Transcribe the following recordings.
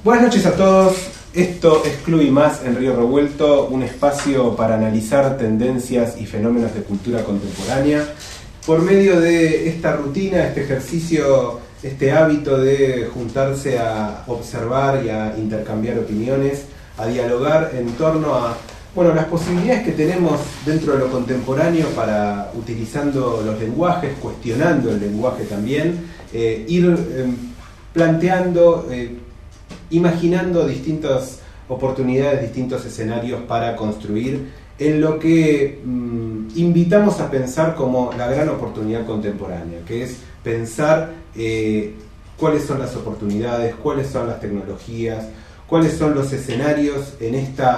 Buenas noches a todos. Esto es Club y Más en Río Revuelto, un espacio para analizar tendencias y fenómenos de cultura contemporánea por medio de esta rutina, este ejercicio, este hábito de juntarse a observar y a intercambiar opiniones, a dialogar en torno a las posibilidades que tenemos dentro de lo contemporáneo para, utilizando los lenguajes, cuestionando el lenguaje también, ir planteando, imaginando distintas oportunidades, distintos escenarios para construir en lo que invitamos a pensar como la gran oportunidad contemporánea, que es pensar cuáles son las oportunidades, cuáles son las tecnologías, cuáles son los escenarios en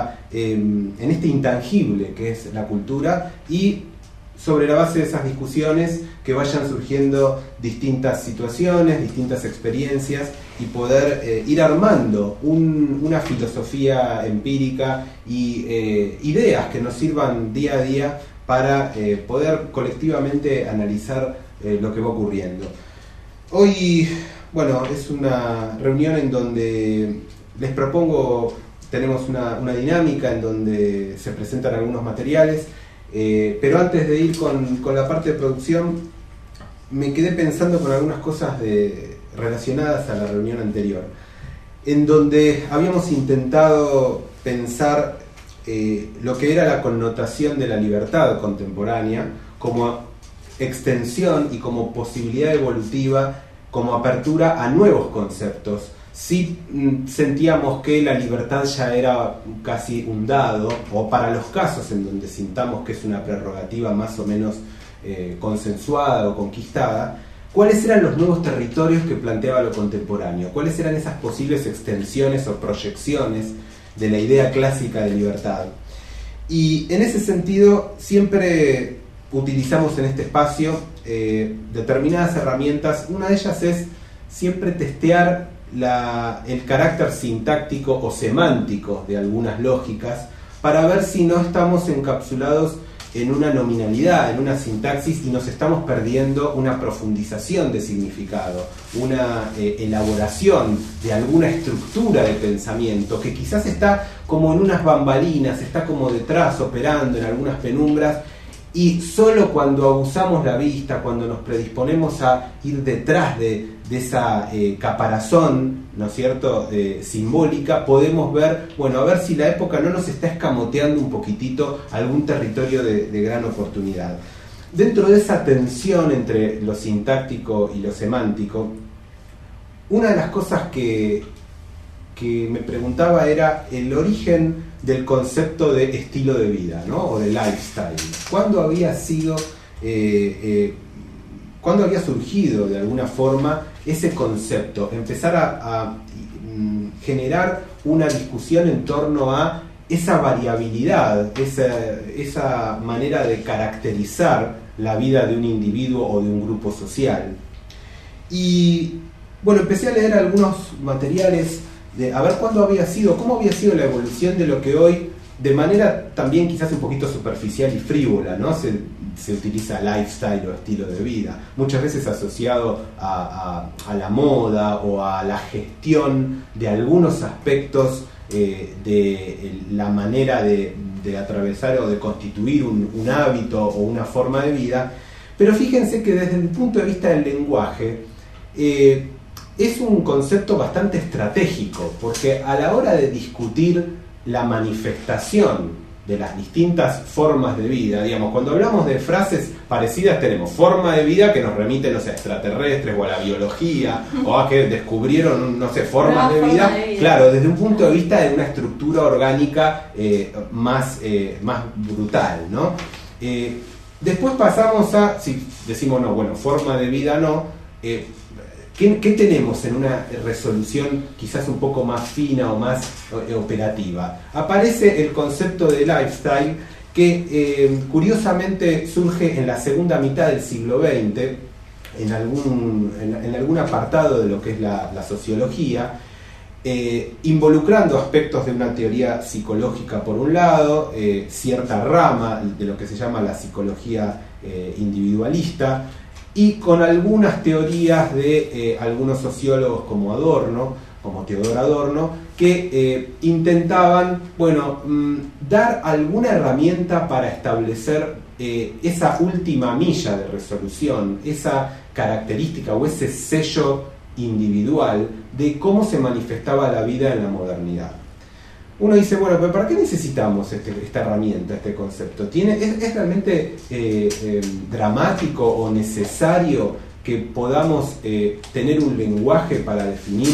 este intangible que es la cultura, y sobre la base de esas discusiones que vayan surgiendo distintas situaciones, distintas experiencias, y poder ir armando una filosofía empírica y ideas que nos sirvan día a día para poder colectivamente analizar lo que va ocurriendo. Hoy, es una reunión en donde les propongo, tenemos una dinámica en donde se presentan algunos materiales, pero antes de ir con la parte de producción, me quedé pensando con algunas cosas relacionadas a la reunión anterior, en donde habíamos intentado pensar lo que era la connotación de la libertad contemporánea como extensión y como posibilidad evolutiva, como apertura a nuevos conceptos. Sí sentíamos que la libertad ya era casi un dado, o para los casos en donde sintamos que es una prerrogativa más o menos consensuada o conquistada, ¿cuáles eran los nuevos territorios que planteaba lo contemporáneo? ¿Cuáles eran esas posibles extensiones o proyecciones de la idea clásica de libertad? Y en ese sentido siempre utilizamos en este espacio determinadas herramientas. Una de ellas es siempre testear el carácter sintáctico o semántico de algunas lógicas para ver si no estamos encapsulados en una nominalidad, en una sintaxis, y nos estamos perdiendo una profundización de significado, una elaboración de alguna estructura de pensamiento que quizás está como en unas bambalinas, está como detrás operando en algunas penumbras, y solo cuando abusamos la vista, cuando nos predisponemos a ir detrás de esa caparazón, ¿no es cierto?, simbólica, podemos ver, a ver si la época no nos está escamoteando un poquitito algún territorio de gran oportunidad. Dentro de esa tensión entre lo sintáctico y lo semántico, una de las cosas que me preguntaba era el origen del concepto de estilo de vida, ¿no?, o de lifestyle. ¿Cuándo había surgido de alguna forma ese concepto? Empezar a generar una discusión en torno a esa variabilidad, esa manera de caracterizar la vida de un individuo o de un grupo social. Y empecé a leer algunos materiales de a ver cómo había sido la evolución de lo que hoy, de manera también quizás un poquito superficial y frívola, ¿no?, se utiliza lifestyle o estilo de vida, muchas veces asociado a la moda o a la gestión de algunos aspectos de la manera de atravesar o de constituir un hábito o una forma de vida. Pero fíjense que desde el punto de vista del lenguaje es un concepto bastante estratégico, porque a la hora de discutir la manifestación de las distintas formas de vida, digamos, cuando hablamos de frases parecidas tenemos forma de vida que nos remite, a extraterrestres o a la biología, o a que descubrieron, formas de vida. Claro, desde un punto de vista de una estructura orgánica más brutal, ¿no? Después pasamos a, si decimos forma de vida no, ¿qué tenemos en una resolución quizás un poco más fina o más operativa? Aparece el concepto de lifestyle que curiosamente surge en la segunda mitad del siglo XX, en algún apartado de lo que es la sociología, involucrando aspectos de una teoría psicológica por un lado, cierta rama de lo que se llama la psicología individualista, y con algunas teorías de algunos sociólogos como Adorno, como Teodoro Adorno, que intentaban, bueno, dar alguna herramienta para establecer esa última milla de resolución, esa característica o ese sello individual de cómo se manifestaba la vida en la modernidad. Uno dice, bueno, pero ¿para qué necesitamos esta herramienta, este concepto? ¿Es realmente dramático o necesario que podamos tener un lenguaje para definir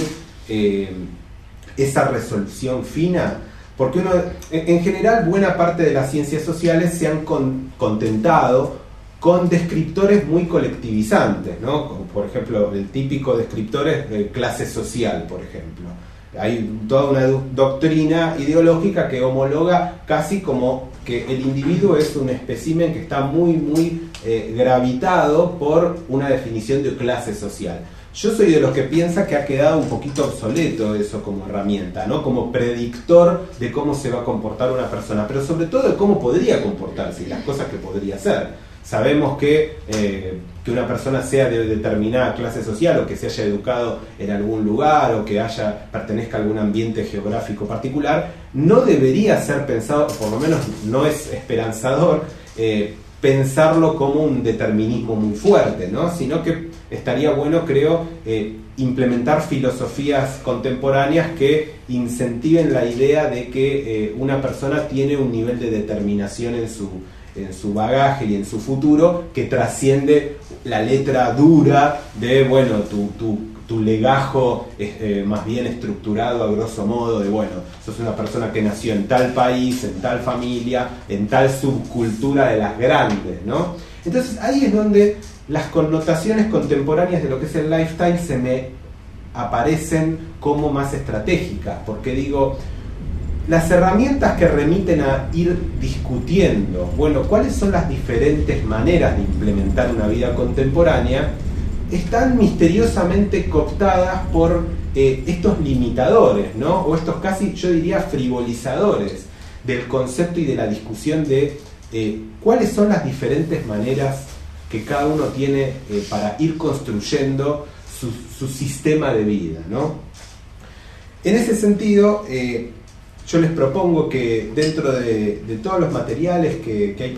esa resolución fina? Porque en general, buena parte de las ciencias sociales se han contentado con descriptores muy colectivizantes, ¿no? Como por ejemplo, el típico descriptor es de clase social, por ejemplo. Hay toda una doctrina ideológica que homologa casi como que el individuo es un espécimen que está muy gravitado por una definición de clase social. Yo soy de los que piensa que ha quedado un poquito obsoleto eso como herramienta, ¿no? Como predictor de cómo se va a comportar una persona, pero sobre todo de cómo podría comportarse y las cosas que podría hacer. Sabemos que una persona sea de determinada clase social o que se haya educado en algún lugar o que pertenezca a algún ambiente geográfico particular, no debería ser pensado, por lo menos no es esperanzador, pensarlo como un determinismo muy fuerte, ¿no? Sino que estaría bueno, creo, implementar filosofías contemporáneas que incentiven la idea de que una persona tiene un nivel de determinación en su bagaje y en su futuro que trasciende la letra dura de, bueno, tu legajo más bien estructurado a grosso modo de, bueno, sos una persona que nació en tal país, en tal familia, en tal subcultura de las grandes, ¿no? Entonces ahí es donde las connotaciones contemporáneas de lo que es el lifestyle se me aparecen como más estratégicas, porque digo, las herramientas que remiten a ir discutiendo, bueno, cuáles son las diferentes maneras de implementar una vida contemporánea, están misteriosamente cooptadas por estos limitadores, ¿no? O estos casi, yo diría, frivolizadores del concepto y de la discusión de cuáles son las diferentes maneras que cada uno tiene para ir construyendo su sistema de vida, ¿no? En ese sentido, yo les propongo que dentro de todos los materiales que hay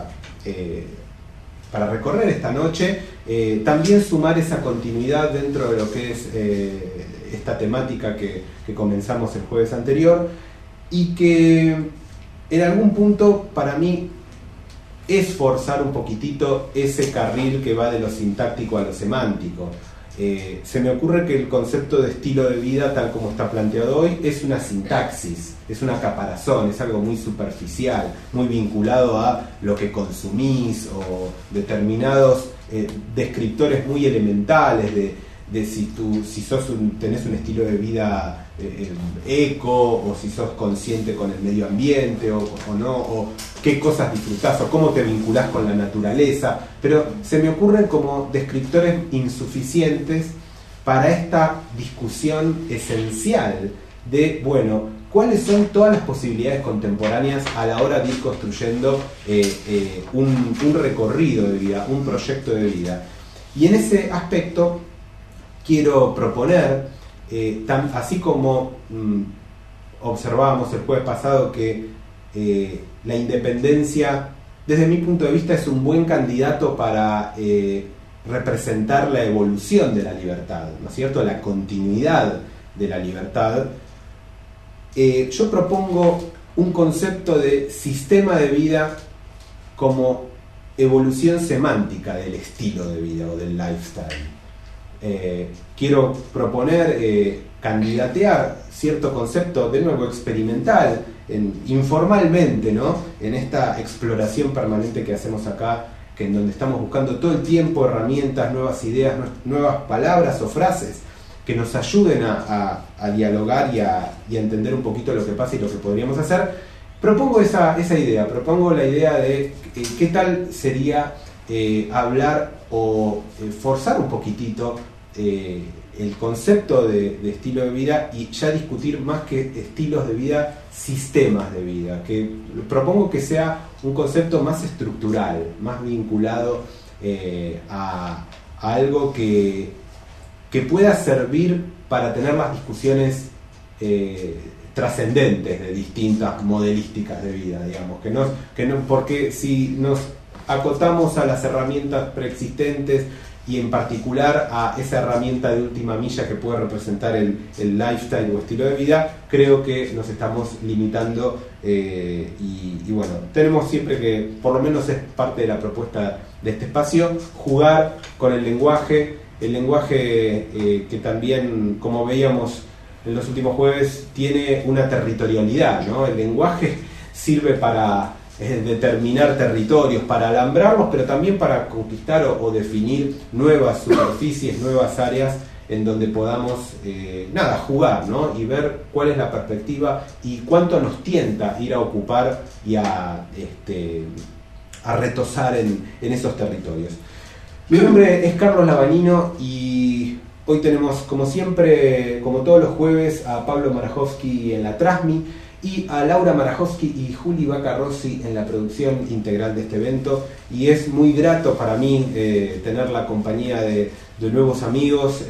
para recorrer esta noche, también sumar esa continuidad dentro de lo que es esta temática que comenzamos el jueves anterior y que en algún punto para mí es forzar un poquitito ese carril que va de lo sintáctico a lo semántico. Se me ocurre que el concepto de estilo de vida, tal como está planteado hoy, es una sintaxis, es una caparazón, es algo muy superficial, muy vinculado a lo que consumís o determinados descriptores muy elementales de si tenés un estilo de vida eco, o si sos consciente con el medio ambiente o no, o qué cosas disfrutás o cómo te vinculás con la naturaleza, pero se me ocurren como descriptores insuficientes para esta discusión esencial de, bueno, cuáles son todas las posibilidades contemporáneas a la hora de ir construyendo un recorrido de vida, un proyecto de vida. Y en ese aspecto quiero proponer, así como observábamos el jueves pasado que la independencia, desde mi punto de vista, es un buen candidato para representar la evolución de la libertad, ¿no es cierto?, la continuidad de la libertad. Yo propongo un concepto de sistema de vida como evolución semántica del estilo de vida o del lifestyle. Quiero proponer, candidatear cierto concepto, de nuevo experimental, informalmente, ¿no?, en esta exploración permanente que hacemos acá, que en donde estamos buscando todo el tiempo herramientas, nuevas ideas, nuevas palabras o frases que nos ayuden a dialogar y a entender un poquito lo que pasa y lo que podríamos hacer. Propongo esa idea, propongo la idea de qué tal sería hablar o forzar un poquitito el concepto de estilo de vida y ya discutir más que estilos de vida, sistemas de vida, que propongo que sea un concepto más estructural, más vinculado a algo que pueda servir para tener las discusiones trascendentes de distintas modelísticas de vida, digamos, que no, porque si nos acotamos a las herramientas preexistentes y en particular a esa herramienta de última milla que puede representar el lifestyle o estilo de vida, creo que nos estamos limitando y bueno, tenemos siempre que, por lo menos es parte de la propuesta de este espacio, jugar con el lenguaje que también, como veíamos en los últimos jueves, tiene una territorialidad, ¿no? El lenguaje sirve para determinar territorios, para alambrarlos, pero también para conquistar o definir nuevas superficies, nuevas áreas en donde podamos jugar, ¿no? Y ver cuál es la perspectiva y cuánto nos tienta ir a ocupar y a retosar en esos territorios. Mi nombre es Carlos Lavanino y hoy tenemos, como siempre, como todos los jueves, a Pablo Marajowski en la Trasmi y a Laura Marajowski y Juli Vaca Rossi en la producción integral de este evento, y es muy grato para mí tener la compañía de nuevos amigos.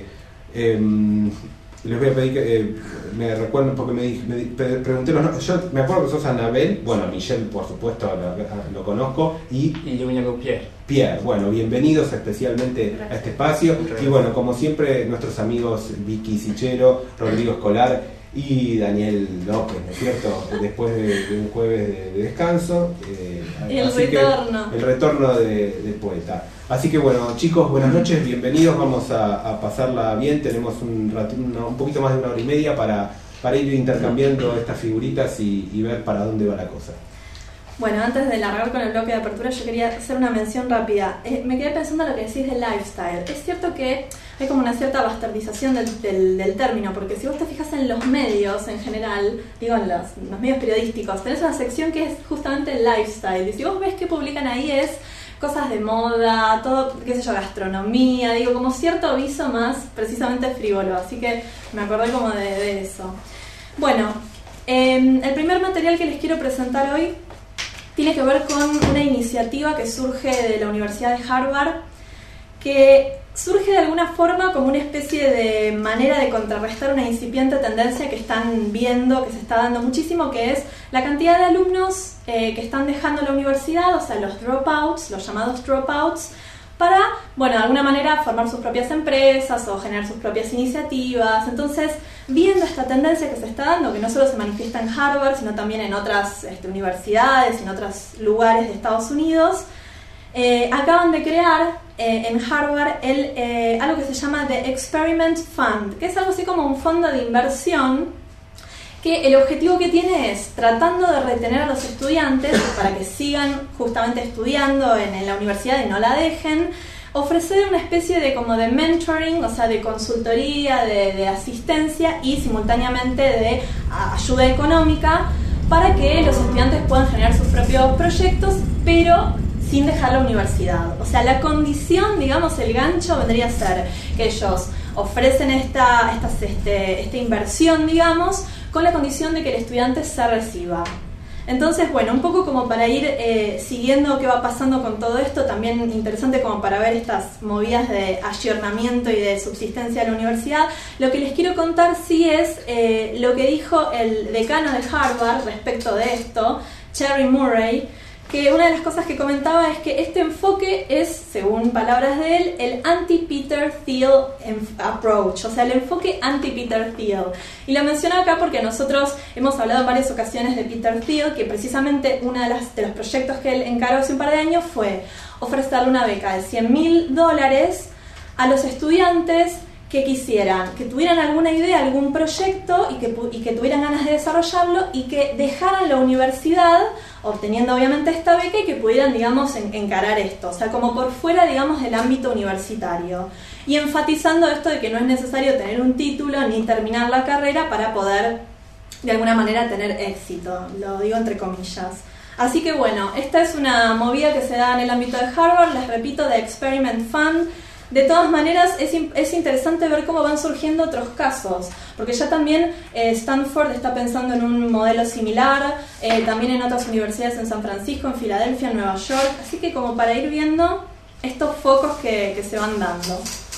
Les voy a pedir que me recuerden, porque me pregunté los nombres. Yo me acuerdo que sos Anabel, bueno, Michelle por supuesto lo conozco, y yo me llamo Pierre, bueno, bienvenidos especialmente a este espacio. Y bueno, como siempre, nuestros amigos Vicky Sichero, Rodrigo Escolar y Daniel López, ¿no es cierto? Después de un jueves de descanso. El retorno del poeta. Así que bueno, chicos, buenas noches, bienvenidos, vamos a pasarla bien. Tenemos un poquito más de una hora y media para ir intercambiando estas figuritas y ver para dónde va la cosa. Bueno, antes de largar con el bloque de apertura, yo quería hacer una mención rápida. Me quedé pensando en lo que decís del lifestyle. Es cierto que hay como una cierta bastardización del término, porque si vos te fijas en los medios en general, digo en los medios periodísticos, tenés una sección que es justamente el lifestyle. Y si vos ves que publican ahí es cosas de moda, todo, qué sé yo, gastronomía, digo, como cierto aviso más precisamente frívolo. Así que me acordé como de eso. Bueno, el primer material que les quiero presentar hoy tiene que ver con una iniciativa que surge de la Universidad de Harvard, que surge de alguna forma como una especie de manera de contrarrestar una incipiente tendencia que están viendo, que se está dando muchísimo, que es la cantidad de alumnos que están dejando la universidad, o sea, los dropouts, los llamados dropouts, para, bueno, de alguna manera formar sus propias empresas o generar sus propias iniciativas. Entonces, viendo esta tendencia que se está dando, que no solo se manifiesta en Harvard, sino también en otras universidades y en otros lugares de Estados Unidos, acaban de crear en Harvard algo que se llama The Experiment Fund, que es algo así como un fondo de inversión que el objetivo que tiene es, tratando de retener a los estudiantes para que sigan justamente estudiando en la universidad y no la dejen, ofrecer una especie de como de mentoring, o sea, de consultoría, de asistencia y simultáneamente de ayuda económica para que los estudiantes puedan generar sus propios proyectos, pero sin dejar la universidad. O sea, la condición, digamos, el gancho vendría a ser que ellos ofrecen esta inversión, digamos, con la condición de que el estudiante se reciba. Entonces, bueno, un poco como para ir siguiendo qué va pasando con todo esto, también interesante como para ver estas movidas de ayornamiento y de subsistencia de la universidad. Lo que les quiero contar sí es lo que dijo el decano de Harvard respecto de esto, Cherry Murray, que una de las cosas que comentaba es que este enfoque es, según palabras de él, el anti-Peter Thiel approach, o sea, el enfoque anti-Peter Thiel. Y lo menciono acá porque nosotros hemos hablado en varias ocasiones de Peter Thiel, que precisamente uno de los proyectos que él encaró hace un par de años fue ofrecerle una beca de $100.000 a los estudiantes que quisieran, que tuvieran alguna idea, algún proyecto y que tuvieran ganas de desarrollarlo y que dejaran la universidad obteniendo obviamente esta beca y que pudieran, digamos, encarar esto, o sea, como por fuera, digamos, del ámbito universitario, y enfatizando esto de que no es necesario tener un título ni terminar la carrera para poder de alguna manera tener éxito, lo digo entre comillas. Así que bueno, esta es una movida que se da en el ámbito de Harvard, les repito, de Experiment Fund. De todas maneras, es interesante ver cómo van surgiendo otros casos, porque ya también Stanford está pensando en un modelo similar, también en otras universidades en San Francisco, en Filadelfia, en Nueva York, así que como para ir viendo estos focos que se van dando.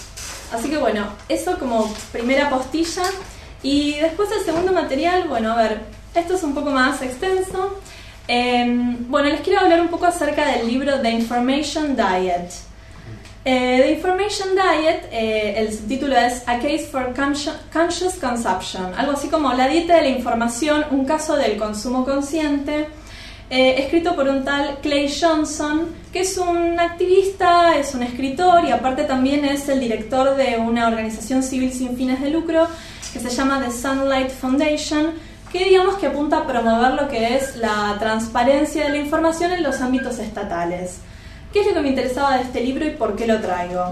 Así que bueno, eso como primera postilla. Y después el segundo material, bueno, a ver, esto es un poco más extenso. Bueno, les quiero hablar un poco acerca del libro The Information Diet. The Information Diet, el subtítulo es A Case for Conscious Consumption, algo así como La dieta de la información, un caso del consumo consciente, escrito por un tal Clay Johnson, que es un activista, es un escritor y aparte también es el director de una organización civil sin fines de lucro que se llama The Sunlight Foundation, que digamos que apunta a promover lo que es la transparencia de la información en los ámbitos estatales. ¿Qué es lo que me interesaba de este libro y por qué lo traigo?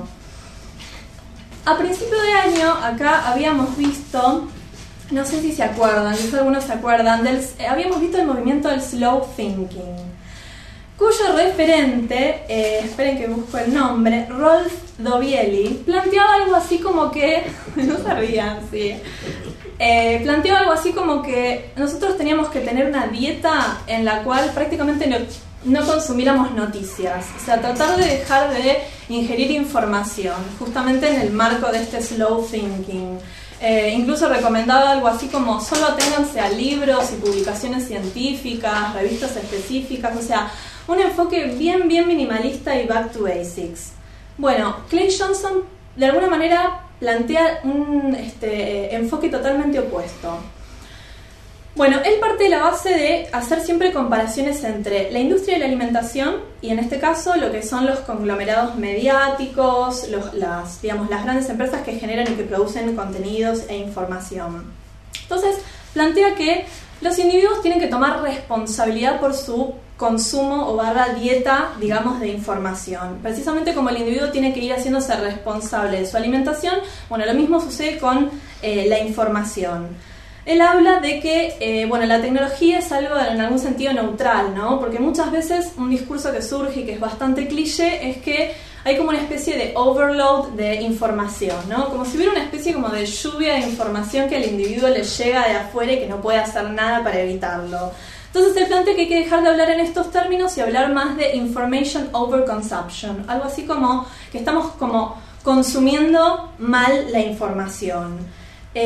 A principio de año acá habíamos visto, no sé si se acuerdan, quizás algunos se acuerdan, habíamos visto el movimiento del slow thinking, cuyo referente, esperen que busco el nombre, Rolf Dobieli, planteaba algo así como que, no se rían, sí, planteaba algo así como que nosotros teníamos que tener una dieta en la cual prácticamente no consumiéramos noticias, o sea, tratar de dejar de ingerir información, justamente en el marco de este slow thinking. Incluso recomendaba algo así como solo aténganse a libros y publicaciones científicas, revistas específicas, o sea, un enfoque bien minimalista y back to basics. Bueno, Clay Johnson de alguna manera plantea un enfoque totalmente opuesto. Bueno, él parte de la base de hacer siempre comparaciones entre la industria de la alimentación y en este caso lo que son los conglomerados mediáticos, las grandes empresas que generan y que producen contenidos e información. Entonces, plantea que los individuos tienen que tomar responsabilidad por su consumo o dieta, digamos, de información. Precisamente como el individuo tiene que ir haciéndose responsable de su alimentación, bueno, lo mismo sucede con la información. Él habla de que la tecnología es algo en algún sentido neutral, ¿no? Porque muchas veces un discurso que surge y que es bastante cliché es que hay como una especie de overload de información, ¿no? Como si hubiera una especie como de lluvia de información que al individuo le llega de afuera y que no puede hacer nada para evitarlo. Entonces él plantea que hay que dejar de hablar en estos términos y hablar más de information overconsumption, algo así como que estamos como consumiendo mal la información.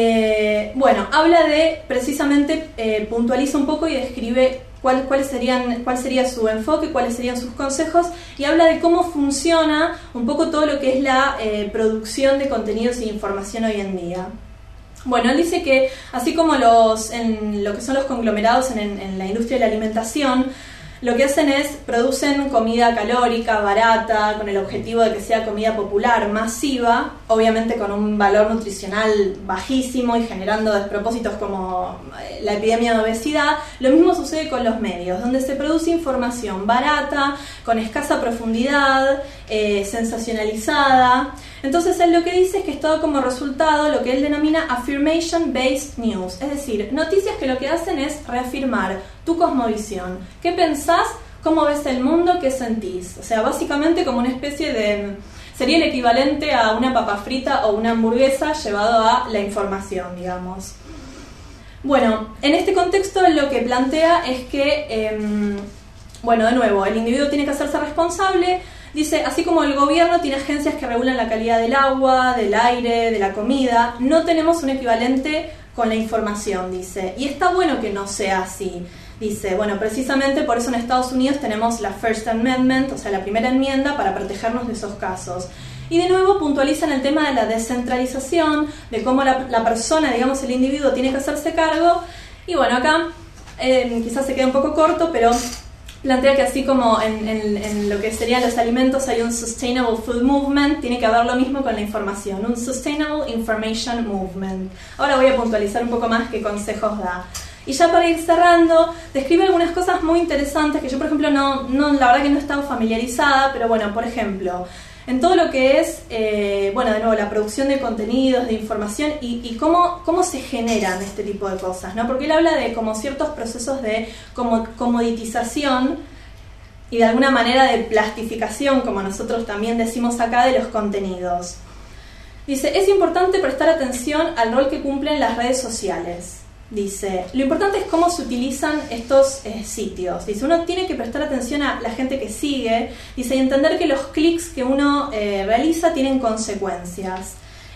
Habla de, precisamente, puntualiza un poco y describe cuál sería su enfoque, cuáles serían sus consejos y habla de cómo funciona un poco todo lo que es la producción de contenidos e información hoy en día. Bueno, él dice que así como en lo que son los conglomerados en la industria de la alimentación, lo que hacen es producen comida calórica, barata, con el objetivo de que sea comida popular, masiva, obviamente con un valor nutricional bajísimo y generando despropósitos como la epidemia de obesidad. Lo mismo sucede con los medios, donde se produce información barata, con escasa profundidad, sensacionalizada. Entonces él lo que dice es que es todo como resultado lo que él denomina affirmation-based news, es decir, noticias que lo que hacen es reafirmar tu cosmovisión. ¿Qué pensás? ¿Cómo ves el mundo? ¿Qué sentís? O sea, básicamente como una especie de... sería el equivalente a una papa frita o una hamburguesa llevado a la información, digamos. Bueno, en este contexto lo que plantea es que, de nuevo, el individuo tiene que hacerse responsable. Dice, así como el gobierno tiene agencias que regulan la calidad del agua, del aire, de la comida, no tenemos un equivalente con la información, dice. Y está bueno que no sea así. Dice, bueno, precisamente por eso en Estados Unidos tenemos la First Amendment, o sea, la primera enmienda para protegernos de esos casos. Y de nuevo puntualizan el tema de la descentralización, de cómo la persona, digamos, el individuo tiene que hacerse cargo. Y bueno, acá quizás se queda un poco corto, pero plantea que así como en lo que serían los alimentos hay un Sustainable Food Movement, tiene que haber lo mismo con la información, un Sustainable Information Movement. Ahora voy a puntualizar un poco más qué consejos da. Y ya para ir cerrando, describe algunas cosas muy interesantes que yo, por ejemplo, no la verdad que no he estado familiarizada, pero bueno, por ejemplo, en todo lo que es, de nuevo, la producción de contenidos, de información y cómo se generan este tipo de cosas, ¿no? Porque él habla de como ciertos procesos de comoditización y de alguna manera de plastificación, como nosotros también decimos acá, de los contenidos. Dice, es importante prestar atención al rol que cumplen las redes sociales. Dice, lo importante es cómo se utilizan estos sitios. Dice, uno tiene que prestar atención a la gente que sigue. Dice, y entender que los clics que uno realiza tienen consecuencias.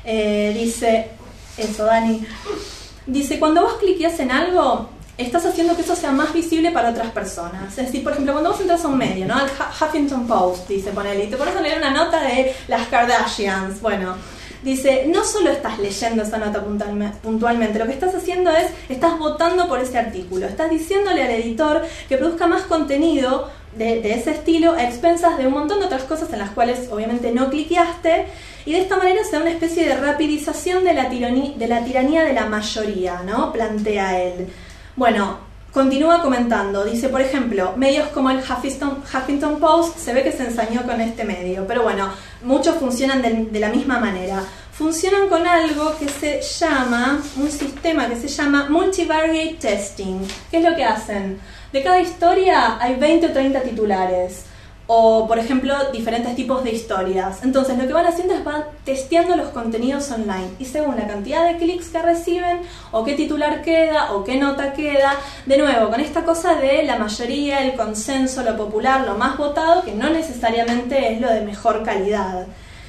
Dice, eso Dani, dice, cuando vos cliqueas en algo, estás haciendo que eso sea más visible para otras personas. Es decir, por ejemplo, cuando vos entras a un medio, ¿no? Al Huffington Post, dice, ponele, y te pones a leer una nota de las Kardashians, bueno, dice, no solo estás leyendo esa nota puntualmente, lo que estás haciendo es, estás votando por ese artículo, estás diciéndole al editor que produzca más contenido de ese estilo a expensas de un montón de otras cosas en las cuales obviamente no cliqueaste, y de esta manera se da una especie de rapidización de la tiranía de la mayoría, ¿no? Plantea él. Bueno, continúa comentando, dice, por ejemplo, medios como el Huffington Post, se ve que se ensañó con este medio, pero bueno, muchos funcionan de la misma manera. Funcionan con algo que se llama, un sistema que se llama Multivariate Testing. ¿Qué es lo que hacen? De cada historia hay 20 o 30 titulares, o por ejemplo diferentes tipos de historias. Entonces lo que van haciendo es van testeando los contenidos online, y según la cantidad de clics que reciben, o qué titular queda, o qué nota queda, de nuevo con esta cosa de la mayoría, el consenso, lo popular, lo más votado, que no necesariamente es lo de mejor calidad.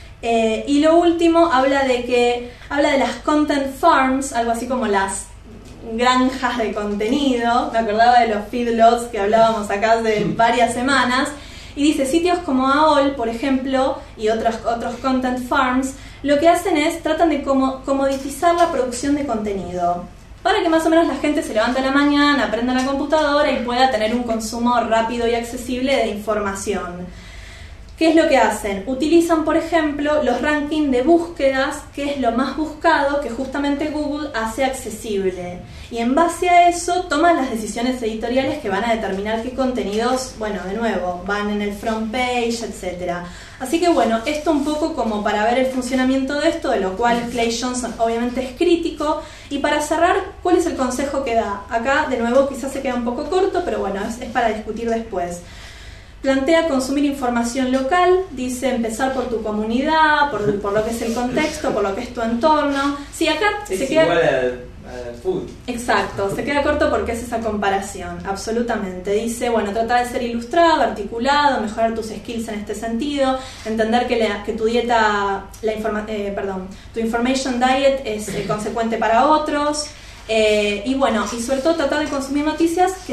Y lo último habla de las content farms, algo así como las granjas de contenido. Me acordaba de los feedlots que hablábamos acá hace varias semanas. Y dice, sitios como AOL, por ejemplo, y otros content farms, lo que hacen es, tratan de comoditizar la producción de contenido, para que más o menos la gente se levante a la mañana, prenda la computadora y pueda tener un consumo rápido y accesible de información. ¿Qué es lo que hacen? Utilizan, por ejemplo, los rankings de búsquedas, que es lo más buscado, que justamente Google hace accesible. Y en base a eso toman las decisiones editoriales que van a determinar qué contenidos, bueno, de nuevo, van en el front page, etc. Así que bueno, esto un poco como para ver el funcionamiento de esto, de lo cual Clay Johnson obviamente es crítico. Y para cerrar, ¿cuál es el consejo que da? Acá, de nuevo, quizás se queda un poco corto, pero bueno, es para discutir después. Plantea consumir información local, dice empezar por tu comunidad, por lo que es el contexto, por lo que es tu entorno. Sí, acá se queda igual al food. Exacto, se queda corto porque es esa comparación, absolutamente. Dice, bueno, tratar de ser ilustrado, articulado, mejorar tus skills en este sentido, entender que tu dieta, tu information diet es consecuente para otros, y bueno, y sobre todo tratar de consumir noticias que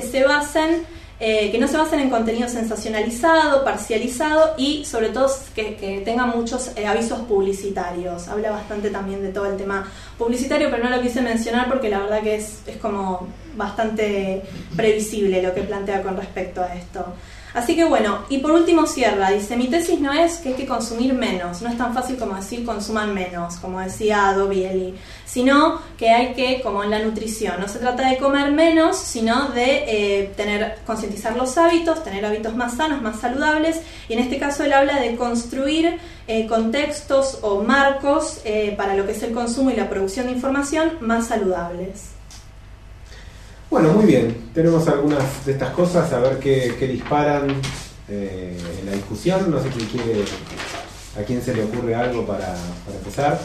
no se basen en contenido sensacionalizado, parcializado, y sobre todo que tengan muchos avisos publicitarios. Habla bastante también de todo el tema publicitario, pero no lo quise mencionar porque la verdad que es como bastante previsible lo que plantea con respecto a esto. Así que bueno, y por último cierra, dice, mi tesis no es que hay que consumir menos, no es tan fácil como decir consuman menos, como decía Dobielli, sino que hay que, como en la nutrición, no se trata de comer menos, sino de concientizar los hábitos, tener hábitos más sanos, más saludables, y en este caso él habla de construir contextos o marcos para lo que es el consumo y la producción de información más saludables. Bueno, muy bien. Tenemos algunas de estas cosas, a ver qué disparan en la discusión. No sé quién quiere, a quién se le ocurre algo para empezar.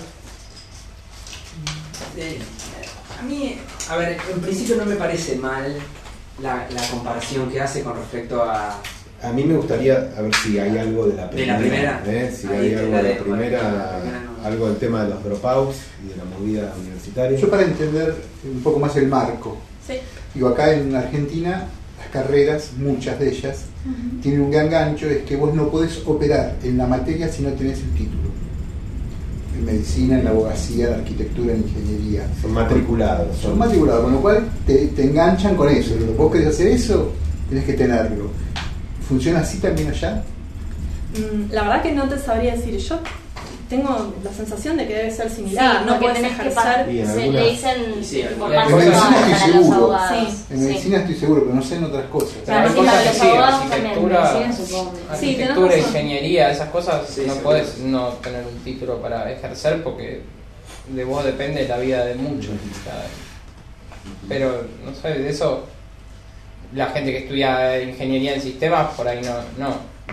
A mí, a ver, en principio no me parece mal la comparación que hace con respecto a... A mí me gustaría, a ver si hay algo de la primera. ¿De la primera? Si hay algo de la primera, algo del tema de los dropouts y de la movida universitaria. Yo para entender un poco más el marco. Sí. Digo, acá en Argentina las carreras, muchas de ellas, tienen un gran gancho, es que vos no podés operar en la materia si no tenés el título. En medicina, en la abogacía, en la arquitectura, en ingeniería. Son matriculados. Son matriculados, con lo cual te enganchan con eso. Vos querés hacer eso, tenés que tenerlo. ¿Funciona así también allá? La verdad que no te sabría decir. Yo tengo la sensación de que debe ser similar. Sí, no puedes ejercer. Le dicen por más en medicina estoy para los seguro. abogados. En medicina estoy seguro, pero no sé en otras cosas. Claro, Hay sí, cosas para que los sí, abogados también, arquitectura, medicina supongo. arquitectura, Sí, ingeniería, esas cosas Sí, no sí, podés sí. no tener un título para ejercer porque de vos depende la vida de muchos. O sea, pero no sé, de eso la gente que estudia ingeniería en sistemas por ahí no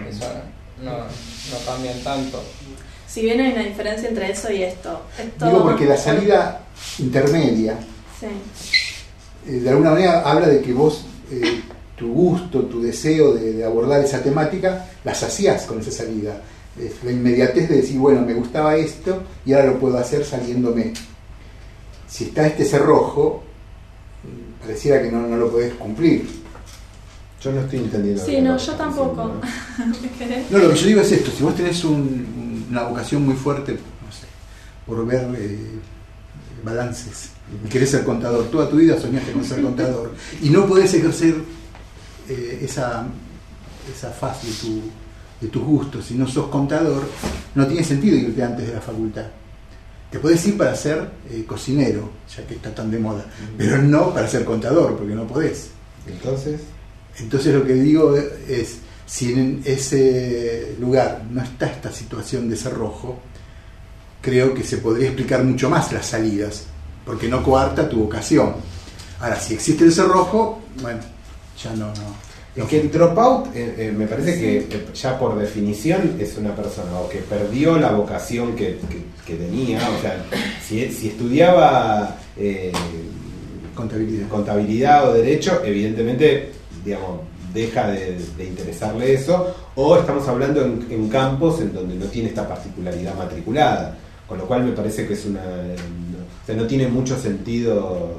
cambian tanto. Si bien hay una diferencia entre eso y esto. Digo porque la salida intermedia, Sí. de alguna manera habla de que vos, tu gusto, tu deseo de abordar esa temática, la saciás con esa salida. Es la inmediatez de decir, bueno, me gustaba esto y ahora lo puedo hacer saliéndome. Si está este cerrojo, pareciera que no lo podés cumplir. Yo no estoy entendiendo. Sí, no, yo tampoco. No, lo que yo digo es esto: si vos tenés una vocación muy fuerte, no sé, por ver balances, y querés ser contador, toda tu vida soñaste con ser contador, y no podés ejercer esa faz de tus gustos, si no sos contador, no tiene sentido irte antes de la facultad. Te podés ir para ser cocinero, ya que está tan de moda, pero no para ser contador, porque no podés. Entonces lo que digo es, si en ese lugar no está esta situación de cerrojo, creo que se podría explicar mucho más las salidas, porque no coarta tu vocación. Ahora, si existe el cerrojo, bueno, ya no. Es que el dropout me parece que ya por definición es una persona o que perdió la vocación que tenía. O sea, si estudiaba contabilidad o derecho, evidentemente, digamos, deja de interesarle eso, o estamos hablando en campos en donde no tiene esta particularidad matriculada, con lo cual me parece que es o sea, no tiene mucho sentido.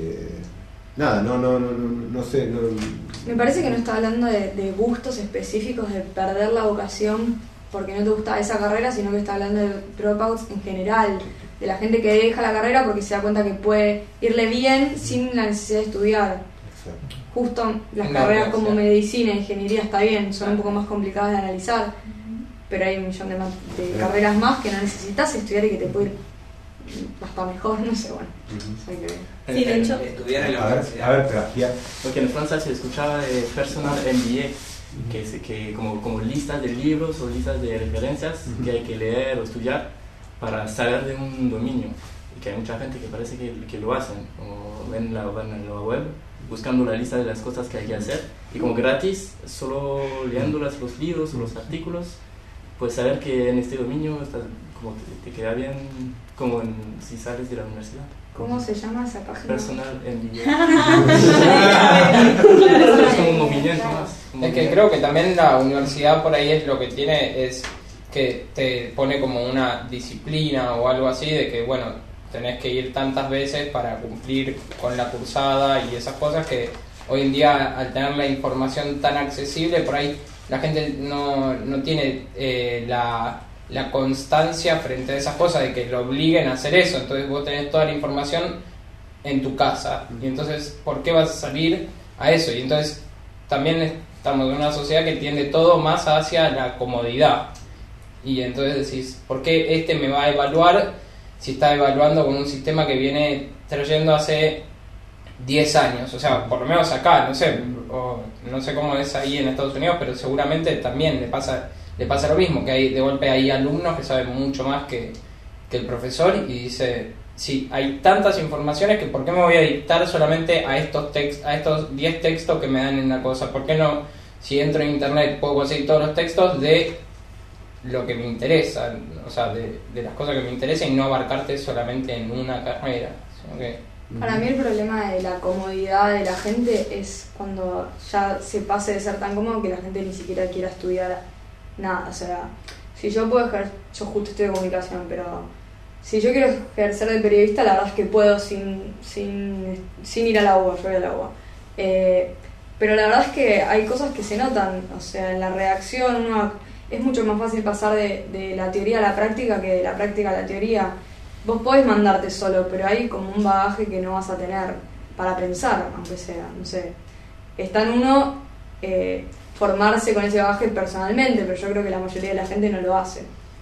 Nada, no sé. Me parece que no está hablando de gustos específicos, de perder la vocación porque no te gustaba esa carrera, sino que está hablando de dropouts en general, de la gente que deja la carrera porque se da cuenta que puede irle bien sin la necesidad de estudiar. Exacto. Justo las carreras como medicina e ingeniería está bien, son un poco más complicadas de analizar, pero hay un millón de carreras más que no necesitas estudiar y que te puede ir hasta mejor, no sé, bueno. Sí, de hecho. Estudiar en la universidad. A ver, gracias. Porque en Francia se escuchaba de personal MBA, que como listas de libros o listas de referencias que hay que leer o estudiar para saber de un dominio. Y que hay mucha gente que parece que lo hacen, como van en la web, buscando la lista de las cosas que hay que hacer, y como gratis, solo leyendo los libros o los artículos, pues saber que en este dominio como te queda bien, como si sales de la universidad. ¿Cómo se llama esa página? Personal MBA. Es como un movimiento más. Es que creo que también la universidad por ahí es lo que tiene, es que te pone como una disciplina o algo así, de que bueno, tenés que ir tantas veces para cumplir con la cursada y esas cosas, que hoy en día, al tener la información tan accesible, por ahí la gente no tiene la constancia frente a esas cosas de que lo obliguen a hacer eso. Entonces vos tenés toda la información en tu casa, y entonces ¿por qué vas a salir a eso? Y entonces también estamos en una sociedad que tiende todo más hacia la comodidad, y entonces decís, ¿por qué me va a evaluar si está evaluando con un sistema que viene trayendo hace 10 años? O sea, por lo menos acá, no sé cómo es ahí en Estados Unidos, pero seguramente también le pasa lo mismo, que hay de golpe hay alumnos que saben mucho más que el profesor, y dice, sí, hay tantas informaciones que ¿por qué me voy a dictar solamente a estos 10 textos que me dan en la cosa? ¿Por qué no, si entro en internet, puedo conseguir todos los textos de lo que me interesa, o sea, de las cosas que me interesan, y no abarcarte solamente en una carrera? Para mí el problema de la comodidad de la gente es cuando ya se pase de ser tan cómodo que la gente ni siquiera quiera estudiar nada. O sea, si yo puedo ejercer, yo justo estudio comunicación, pero si yo quiero ejercer de periodista, la verdad es que puedo sin ir a la UBA, yo voy a la UBA. Pero la verdad es que hay cosas que se notan, o sea, en la redacción es mucho más fácil pasar de la teoría a la práctica que de la práctica a la teoría. Vos podés mandarte solo, pero hay como un bagaje que no vas a tener para pensar, aunque sea, no sé. Está en uno formarse con ese bagaje personalmente, pero yo creo que la mayoría de la gente no lo hace.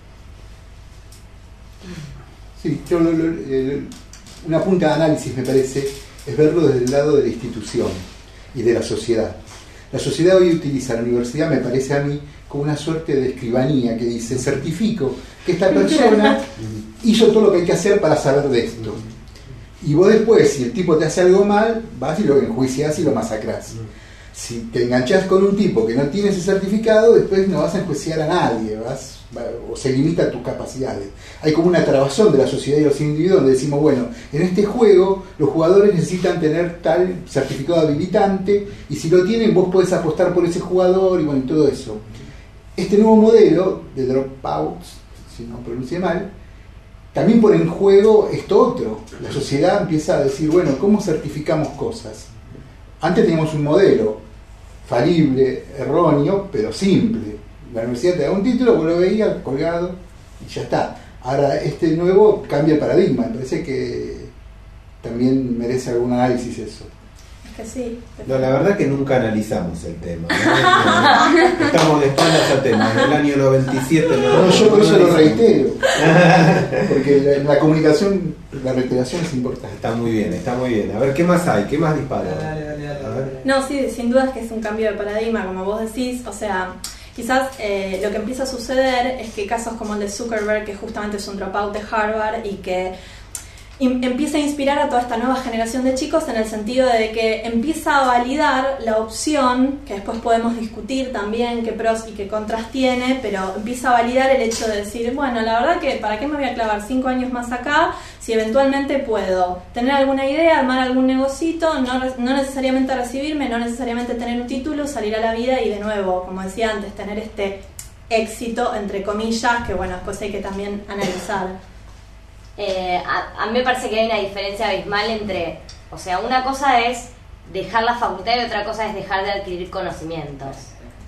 Sí, yo una punta de análisis, me parece, es verlo desde el lado de la institución y de la sociedad. La sociedad hoy utiliza la universidad, me parece a mí, como una suerte de escribanía que dice, certifico que esta persona hizo todo lo que hay que hacer para saber de esto. Y vos después, si el tipo te hace algo mal, vas y lo enjuiciás y lo masacrás. Si te enganchás con un tipo que no tiene ese certificado, después no vas a enjuiciar a nadie, o se limita a tus capacidades. Hay como una trabazón de la sociedad y los individuos donde decimos, bueno, en este juego los jugadores necesitan tener tal certificado habilitante, y si lo tienen vos podés apostar por ese jugador, y bueno, y todo eso. Este nuevo modelo de dropouts, si no pronuncié mal, también pone en juego esto otro. La sociedad empieza a decir, bueno, ¿cómo certificamos cosas? Antes teníamos un modelo falible, erróneo, pero simple. La universidad te da un título, vos lo veías colgado y ya está. Ahora este nuevo cambia el paradigma, me parece que también merece algún análisis eso. Que sí. No, la verdad que nunca analizamos el tema, ¿no? Estamos de espaldas a temas. En el año 97 no, yo por eso lo reitero. Porque la comunicación, la reiteración es importante. Está muy bien, está muy bien. A ver, ¿qué más hay? ¿Qué más dispara? Dale. No, sí, sin duda es que es un cambio de paradigma, como vos decís. O sea, quizás lo que empieza a suceder es que casos como el de Zuckerberg, que justamente es un dropout de Harvard y que empieza a inspirar a toda esta nueva generación de chicos en el sentido de que empieza a validar la opción, que después podemos discutir también qué pros y qué contras tiene, pero empieza a validar el hecho de decir, bueno, la verdad que ¿para qué me voy a clavar 5 años más acá si eventualmente puedo tener alguna idea, armar algún negocito, no necesariamente recibirme, no necesariamente tener un título, salir a la vida y de nuevo, como decía antes, tener este éxito, entre comillas, que bueno, después hay que también analizar. A mí me parece que hay una diferencia abismal entre, o sea, una cosa es dejar la facultad y otra cosa es dejar de adquirir conocimientos.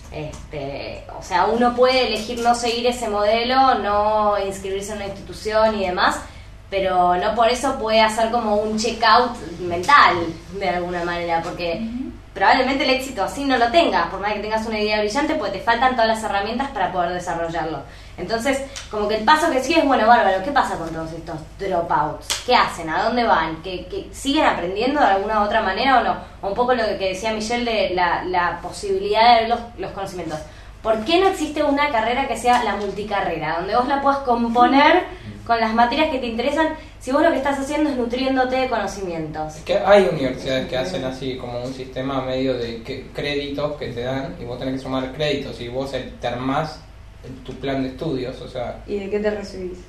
O sea, uno puede elegir no seguir ese modelo, no inscribirse en una institución y demás, pero no por eso puede hacer como un check-out mental de alguna manera, porque probablemente el éxito así no lo tengas, por más que tengas una idea brillante, pues te faltan todas las herramientas para poder desarrollarlo. Entonces, como que el paso que sigue es, bueno, bárbaro, ¿qué pasa con todos estos dropouts? ¿Qué hacen? ¿A dónde van? ¿Que siguen aprendiendo de alguna u otra manera o no? O un poco lo que decía Michelle de la posibilidad de ver los conocimientos. ¿Por qué no existe una carrera que sea la multicarrera, donde vos la puedas componer con las materias que te interesan, si vos lo que estás haciendo es nutriéndote de conocimientos? Es que hay universidades que hacen así como un sistema medio de créditos que te dan y vos tenés que sumar créditos y vos te armás tu plan de estudios, o sea... ¿Y de qué te recibís?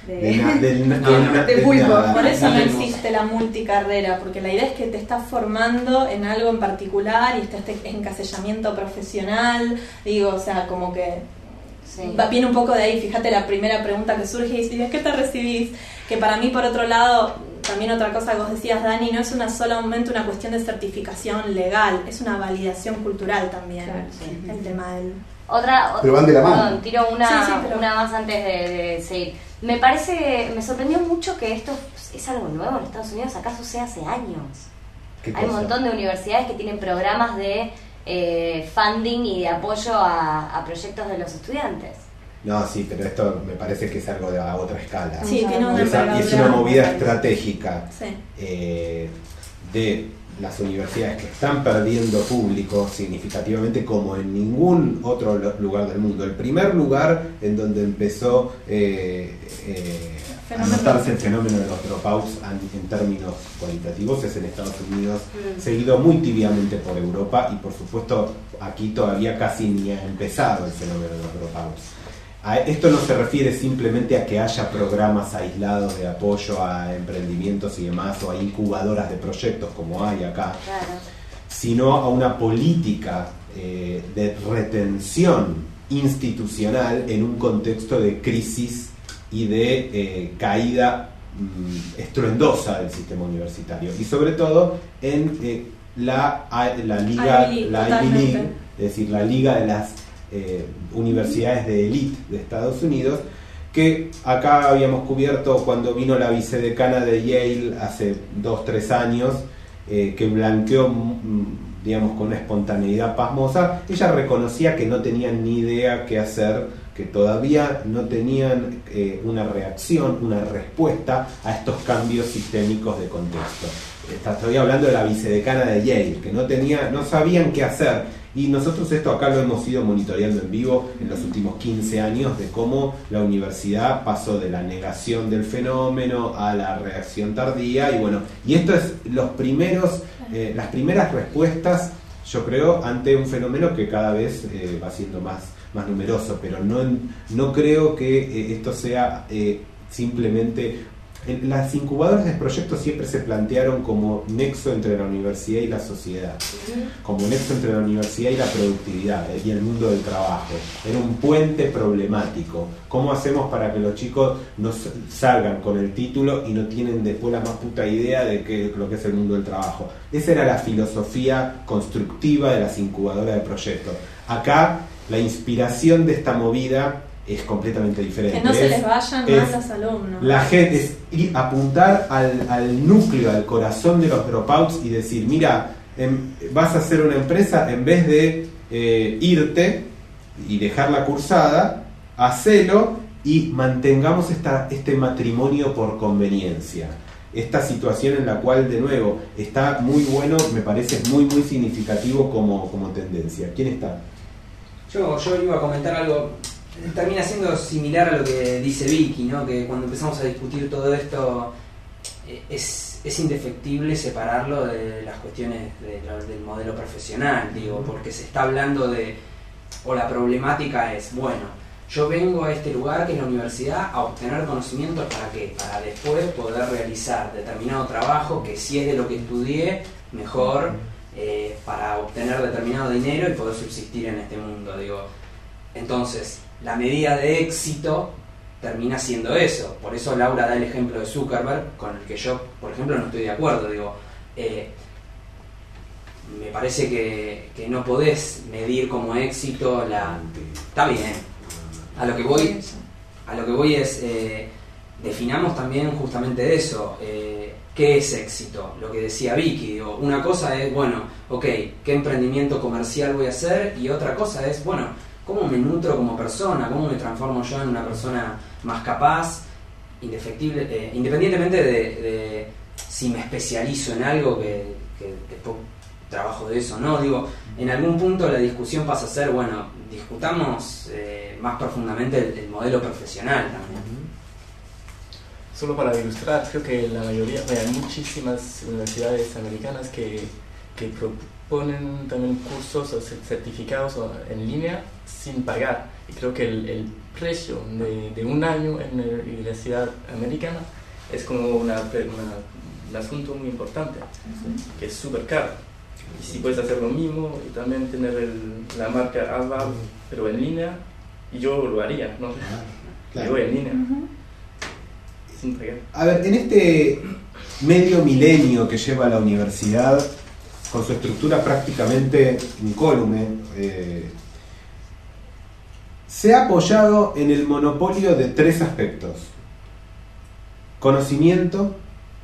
De pulpo. Por eso no existe la multicarrera, porque la idea es que te estás formando en algo en particular y está este encasillamiento profesional, digo, o sea, como que sí. Viene un poco de ahí. Fíjate la primera pregunta que surge y dices, ¿qué te recibís? Que para mí, por otro lado, también otra cosa que vos decías, Dani, no es solamente una cuestión de certificación legal, es una validación cultural también, claro, sí. El tema del... Pero van de la mano. Perdón, tiro una más antes de seguir. Me sorprendió mucho que esto es algo nuevo en Estados Unidos, acá sucede hace años. Hay un montón de universidades que tienen programas de funding y de apoyo a proyectos de los estudiantes. No, sí, pero esto me parece que es algo de a otra escala. Sí, tiene una y es una movida estratégica, sí. De las universidades que están perdiendo público significativamente como en ningún otro lugar del mundo. El primer lugar en donde empezó a notarse el fenómeno de los dropouts en términos cualitativos es en Estados Unidos, seguido muy tibiamente por Europa y por supuesto aquí todavía casi ni ha empezado el fenómeno de los dropouts. Esto no se refiere simplemente a que haya programas aislados de apoyo a emprendimientos y demás, o a incubadoras de proyectos como hay acá, claro, sino a una política de retención institucional en un contexto de crisis y de caída estruendosa del sistema universitario. Y sobre todo en la liga, la Ivy League, es decir, la liga de las universidades de élite de Estados Unidos, que acá habíamos cubierto cuando vino la vicedecana de Yale hace 2-3 años, que blanqueó, digamos, con una espontaneidad pasmosa. Ella reconocía que no tenían ni idea qué hacer, que todavía no tenían una reacción, una respuesta a estos cambios sistémicos de contexto. Estoy hablando de la vicedecana de Yale, que no sabían qué hacer. Y nosotros esto acá lo hemos ido monitoreando en vivo en los últimos 15 años, de cómo la universidad pasó de la negación del fenómeno a la reacción tardía. Y bueno, y esto es las primeras respuestas, yo creo, ante un fenómeno que cada vez va siendo más numeroso, pero no creo que esto sea simplemente las incubadoras de proyectos siempre se plantearon como nexo entre la universidad y la sociedad, como nexo entre la universidad y la productividad y el mundo del trabajo. Era un puente problemático. ¿Cómo hacemos para que los chicos no salgan con el título y no tienen después la más puta idea de lo que es el mundo del trabajo? Esa era la filosofía constructiva de las incubadoras de proyectos. Acá la inspiración de esta movida es completamente diferente. Que no se les vayan más los alumnos. La gente es apuntar al núcleo, al corazón de los dropouts y decir, mira, vas a hacer una empresa, en vez de irte y dejar la cursada, hacelo y mantengamos este matrimonio por conveniencia. Esta situación en la cual, de nuevo, está muy bueno, me parece muy muy significativo como tendencia. ¿Quién está? Yo iba a comentar algo, termina siendo similar a lo que dice Vicky, ¿no? Que cuando empezamos a discutir todo esto es indefectible separarlo de las cuestiones del modelo profesional, digo, porque se está hablando o la problemática es, bueno, yo vengo a este lugar que es la universidad a obtener conocimientos, ¿para qué? Para después poder realizar determinado trabajo que si es de lo que estudié, mejor, para obtener determinado dinero y poder subsistir en este mundo, digo. Entonces, la medida de éxito termina siendo eso. Por eso Laura da el ejemplo de Zuckerberg, con el que yo, por ejemplo, no estoy de acuerdo, digo. Me parece que no podés medir como éxito Está bien. A lo que voy es, definamos también justamente eso, ¿qué es éxito? Lo que decía Vicky, digo, una cosa es, bueno, ok, ¿qué emprendimiento comercial voy a hacer? Y otra cosa es, bueno, ¿cómo me nutro como persona? ¿Cómo me transformo yo en una persona más capaz, indefectible, independientemente de si me especializo en algo que después trabajo de eso, ¿no? Digo, en algún punto la discusión pasa a ser, bueno, discutamos más profundamente el modelo profesional también. Solo para ilustrar, creo que la mayoría, hay muchísimas universidades americanas que proponen también cursos o certificados en línea sin pagar. Y creo que el precio de un año en la universidad americana es como un asunto muy importante, que es súper caro. Y si puedes hacer lo mismo y también tener la marca ABAP, pero en línea, y yo lo haría, ¿no? Claro. Yo en línea, sin pagar. A ver, en este medio milenio que lleva la universidad, con su estructura prácticamente incólume, se ha apoyado en el monopolio de 3 aspectos: conocimiento,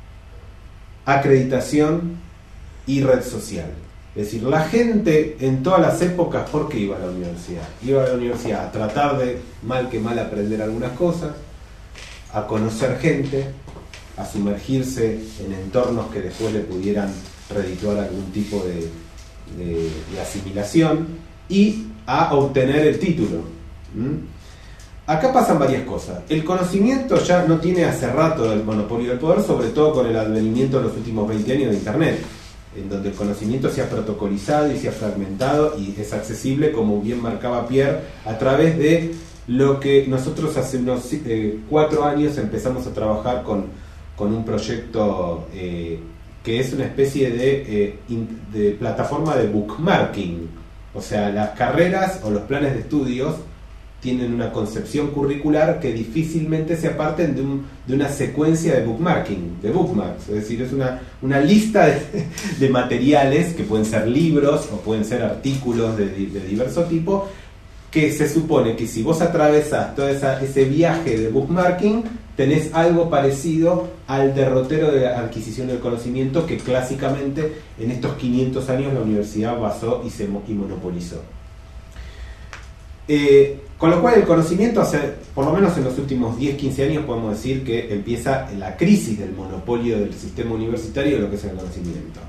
acreditación y red social. Es decir, la gente en todas las épocas, ¿por qué iba a la universidad? Iba a la universidad a tratar de mal que mal aprender algunas cosas, a conocer gente, a sumergirse en entornos que después le pudieran redituar algún tipo de asimilación y a obtener el título. Acá pasan varias cosas. El conocimiento ya no tiene hace rato el monopolio del poder, sobre todo con el advenimiento en los últimos 20 años de Internet, en donde el conocimiento se ha protocolizado y se ha fragmentado y es accesible, como bien marcaba Pierre, a través de lo que nosotros hace unos 4 años empezamos a trabajar con un proyecto que es una especie de plataforma de bookmarking. O sea, las carreras o los planes de estudios tienen una concepción curricular que difícilmente se aparten de una secuencia de bookmarking, de bookmarks. Es decir, es una lista de materiales que pueden ser libros o pueden ser artículos de diverso tipo, que se supone que si vos atravesás todo ese viaje de bookmarking, tenés algo parecido al derrotero de adquisición del conocimiento que clásicamente en estos 500 años la universidad basó y monopolizó. Con lo cual el conocimiento, por lo menos en los últimos 10-15 años podemos decir que empieza la crisis del monopolio del sistema universitario de lo que es el conocimiento.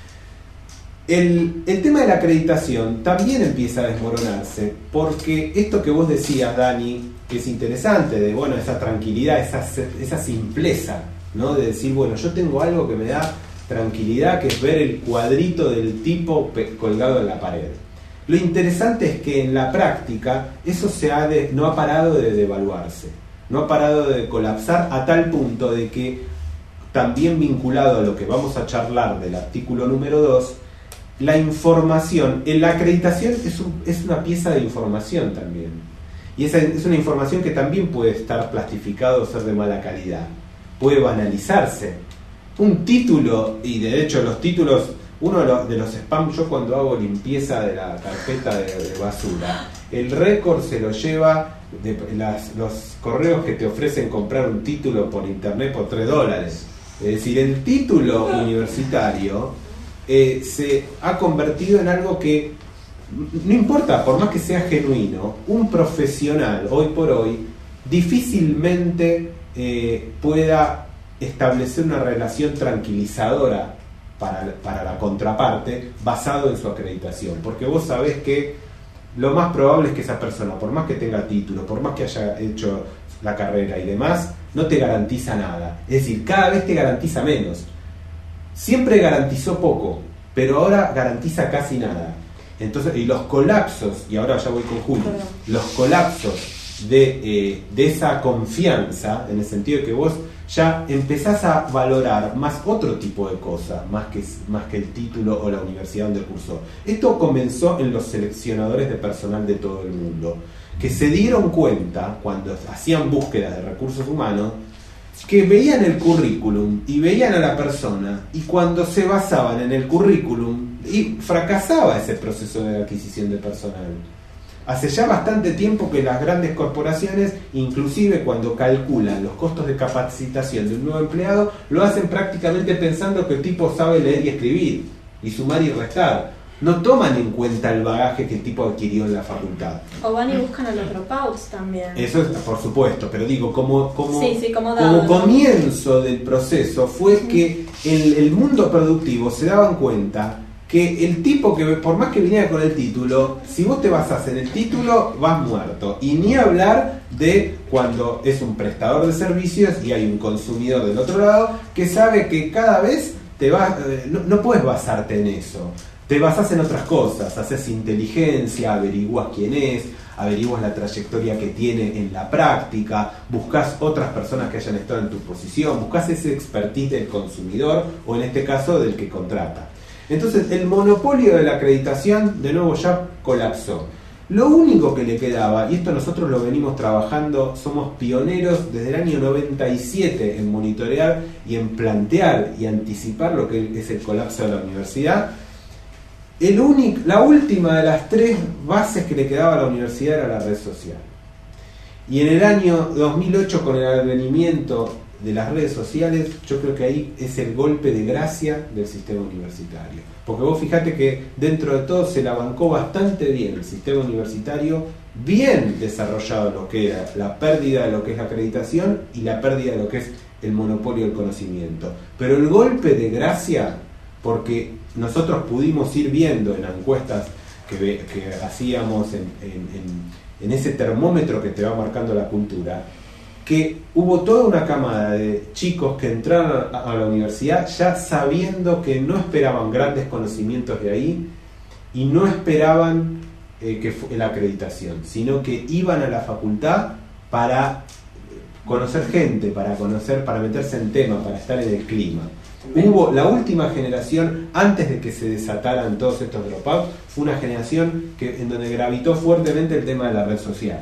El tema de la acreditación también empieza a desmoronarse, porque esto que vos decías, Dani, que es interesante, de bueno, esa tranquilidad, esa simpleza, ¿no? De decir, bueno, yo tengo algo que me da tranquilidad, que es ver el cuadrito del tipo colgado en la pared. Lo interesante es que en la práctica eso no ha parado de devaluarse. no ha parado de colapsar a tal punto de que, también vinculado a lo que vamos a charlar del artículo número 2, la información, la acreditación es una pieza de información también. Y esa es una información que también puede estar plastificada o ser de mala calidad. Puede banalizarse. Un título, y de hecho los títulos, uno de los spam, yo cuando hago limpieza de la carpeta de basura, el récord se lo lleva de los correos que te ofrecen comprar un título por internet por $3. Es decir, el título universitario se ha convertido en algo que no importa, por más que sea genuino, un profesional hoy por hoy difícilmente pueda establecer una relación tranquilizadora para la contraparte basado en su acreditación, porque vos sabés que lo más probable es que esa persona, por más que tenga título, por más que haya hecho la carrera y demás, no te garantiza nada. Es decir, cada vez te garantiza menos. Siempre garantizó poco, pero ahora garantiza casi nada. Entonces, y los colapsos, y ahora ya voy con Julio, los colapsos de esa confianza, en el sentido de que vos ya empezás a valorar más otro tipo de cosas, más que el título o la universidad donde cursó. Esto comenzó en los seleccionadores de personal de todo el mundo, que se dieron cuenta, cuando hacían búsquedas de recursos humanos, que veían el currículum y veían a la persona, y cuando se basaban en el currículum, y fracasaba ese proceso de adquisición de personal. Hace ya bastante tiempo que las grandes corporaciones, inclusive cuando calculan los costos de capacitación de un nuevo empleado, lo hacen prácticamente pensando que el tipo sabe leer y escribir, y sumar y restar. No toman en cuenta el bagaje que el tipo adquirió en la facultad. O van y buscan a los dropouts también. Eso es, por supuesto, pero digo, como dado, comienzo del proceso fue que el mundo productivo se daban cuenta que el tipo que, por más que viniera con el título, si vos te basás en el título, vas muerto. Y ni hablar de cuando es un prestador de servicios y hay un consumidor del otro lado que sabe que cada vez no puedes basarte en eso. Te basás en otras cosas, haces inteligencia, averiguas quién es, averiguas la trayectoria que tiene en la práctica, buscas otras personas que hayan estado en tu posición, buscas ese expertise del consumidor o en este caso del que contrata. Entonces el monopolio de la acreditación de nuevo ya colapsó. Lo único que le quedaba, y esto nosotros lo venimos trabajando, somos pioneros desde el año 97 en monitorear y en plantear y anticipar lo que es el colapso de la universidad. La última de las tres bases que le quedaba a la universidad era la red social. Y en el año 2008, con el advenimiento de las redes sociales, yo creo que ahí es el golpe de gracia del sistema universitario. Porque vos fijate que dentro de todo se la bancó bastante bien el sistema universitario, bien desarrollado lo que era la pérdida de lo que es la acreditación y la pérdida de lo que es el monopolio del conocimiento. Pero el golpe de gracia, porque nosotros pudimos ir viendo en encuestas que hacíamos en ese termómetro que te va marcando la cultura, que hubo toda una camada de chicos que entraron a la universidad ya sabiendo que no esperaban grandes conocimientos de ahí y no esperaban la acreditación, sino que iban a la facultad para conocer gente, para meterse en tema, para estar en el clima. Hubo la última generación, antes de que se desataran todos estos dropouts, fue una generación en donde gravitó fuertemente el tema de la red social.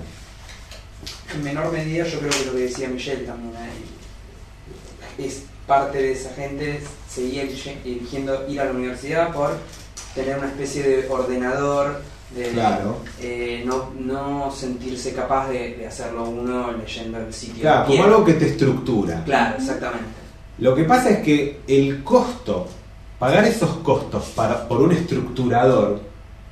En menor medida, yo creo que lo que decía Michelle también es parte de esa gente, seguía eligiendo ir a la universidad por tener una especie de ordenador, de claro. No sentirse capaz de hacerlo uno leyendo el sitio. Claro, como algo que te estructura. Claro, exactamente. Lo que pasa es que el costo, pagar esos costos por un estructurador,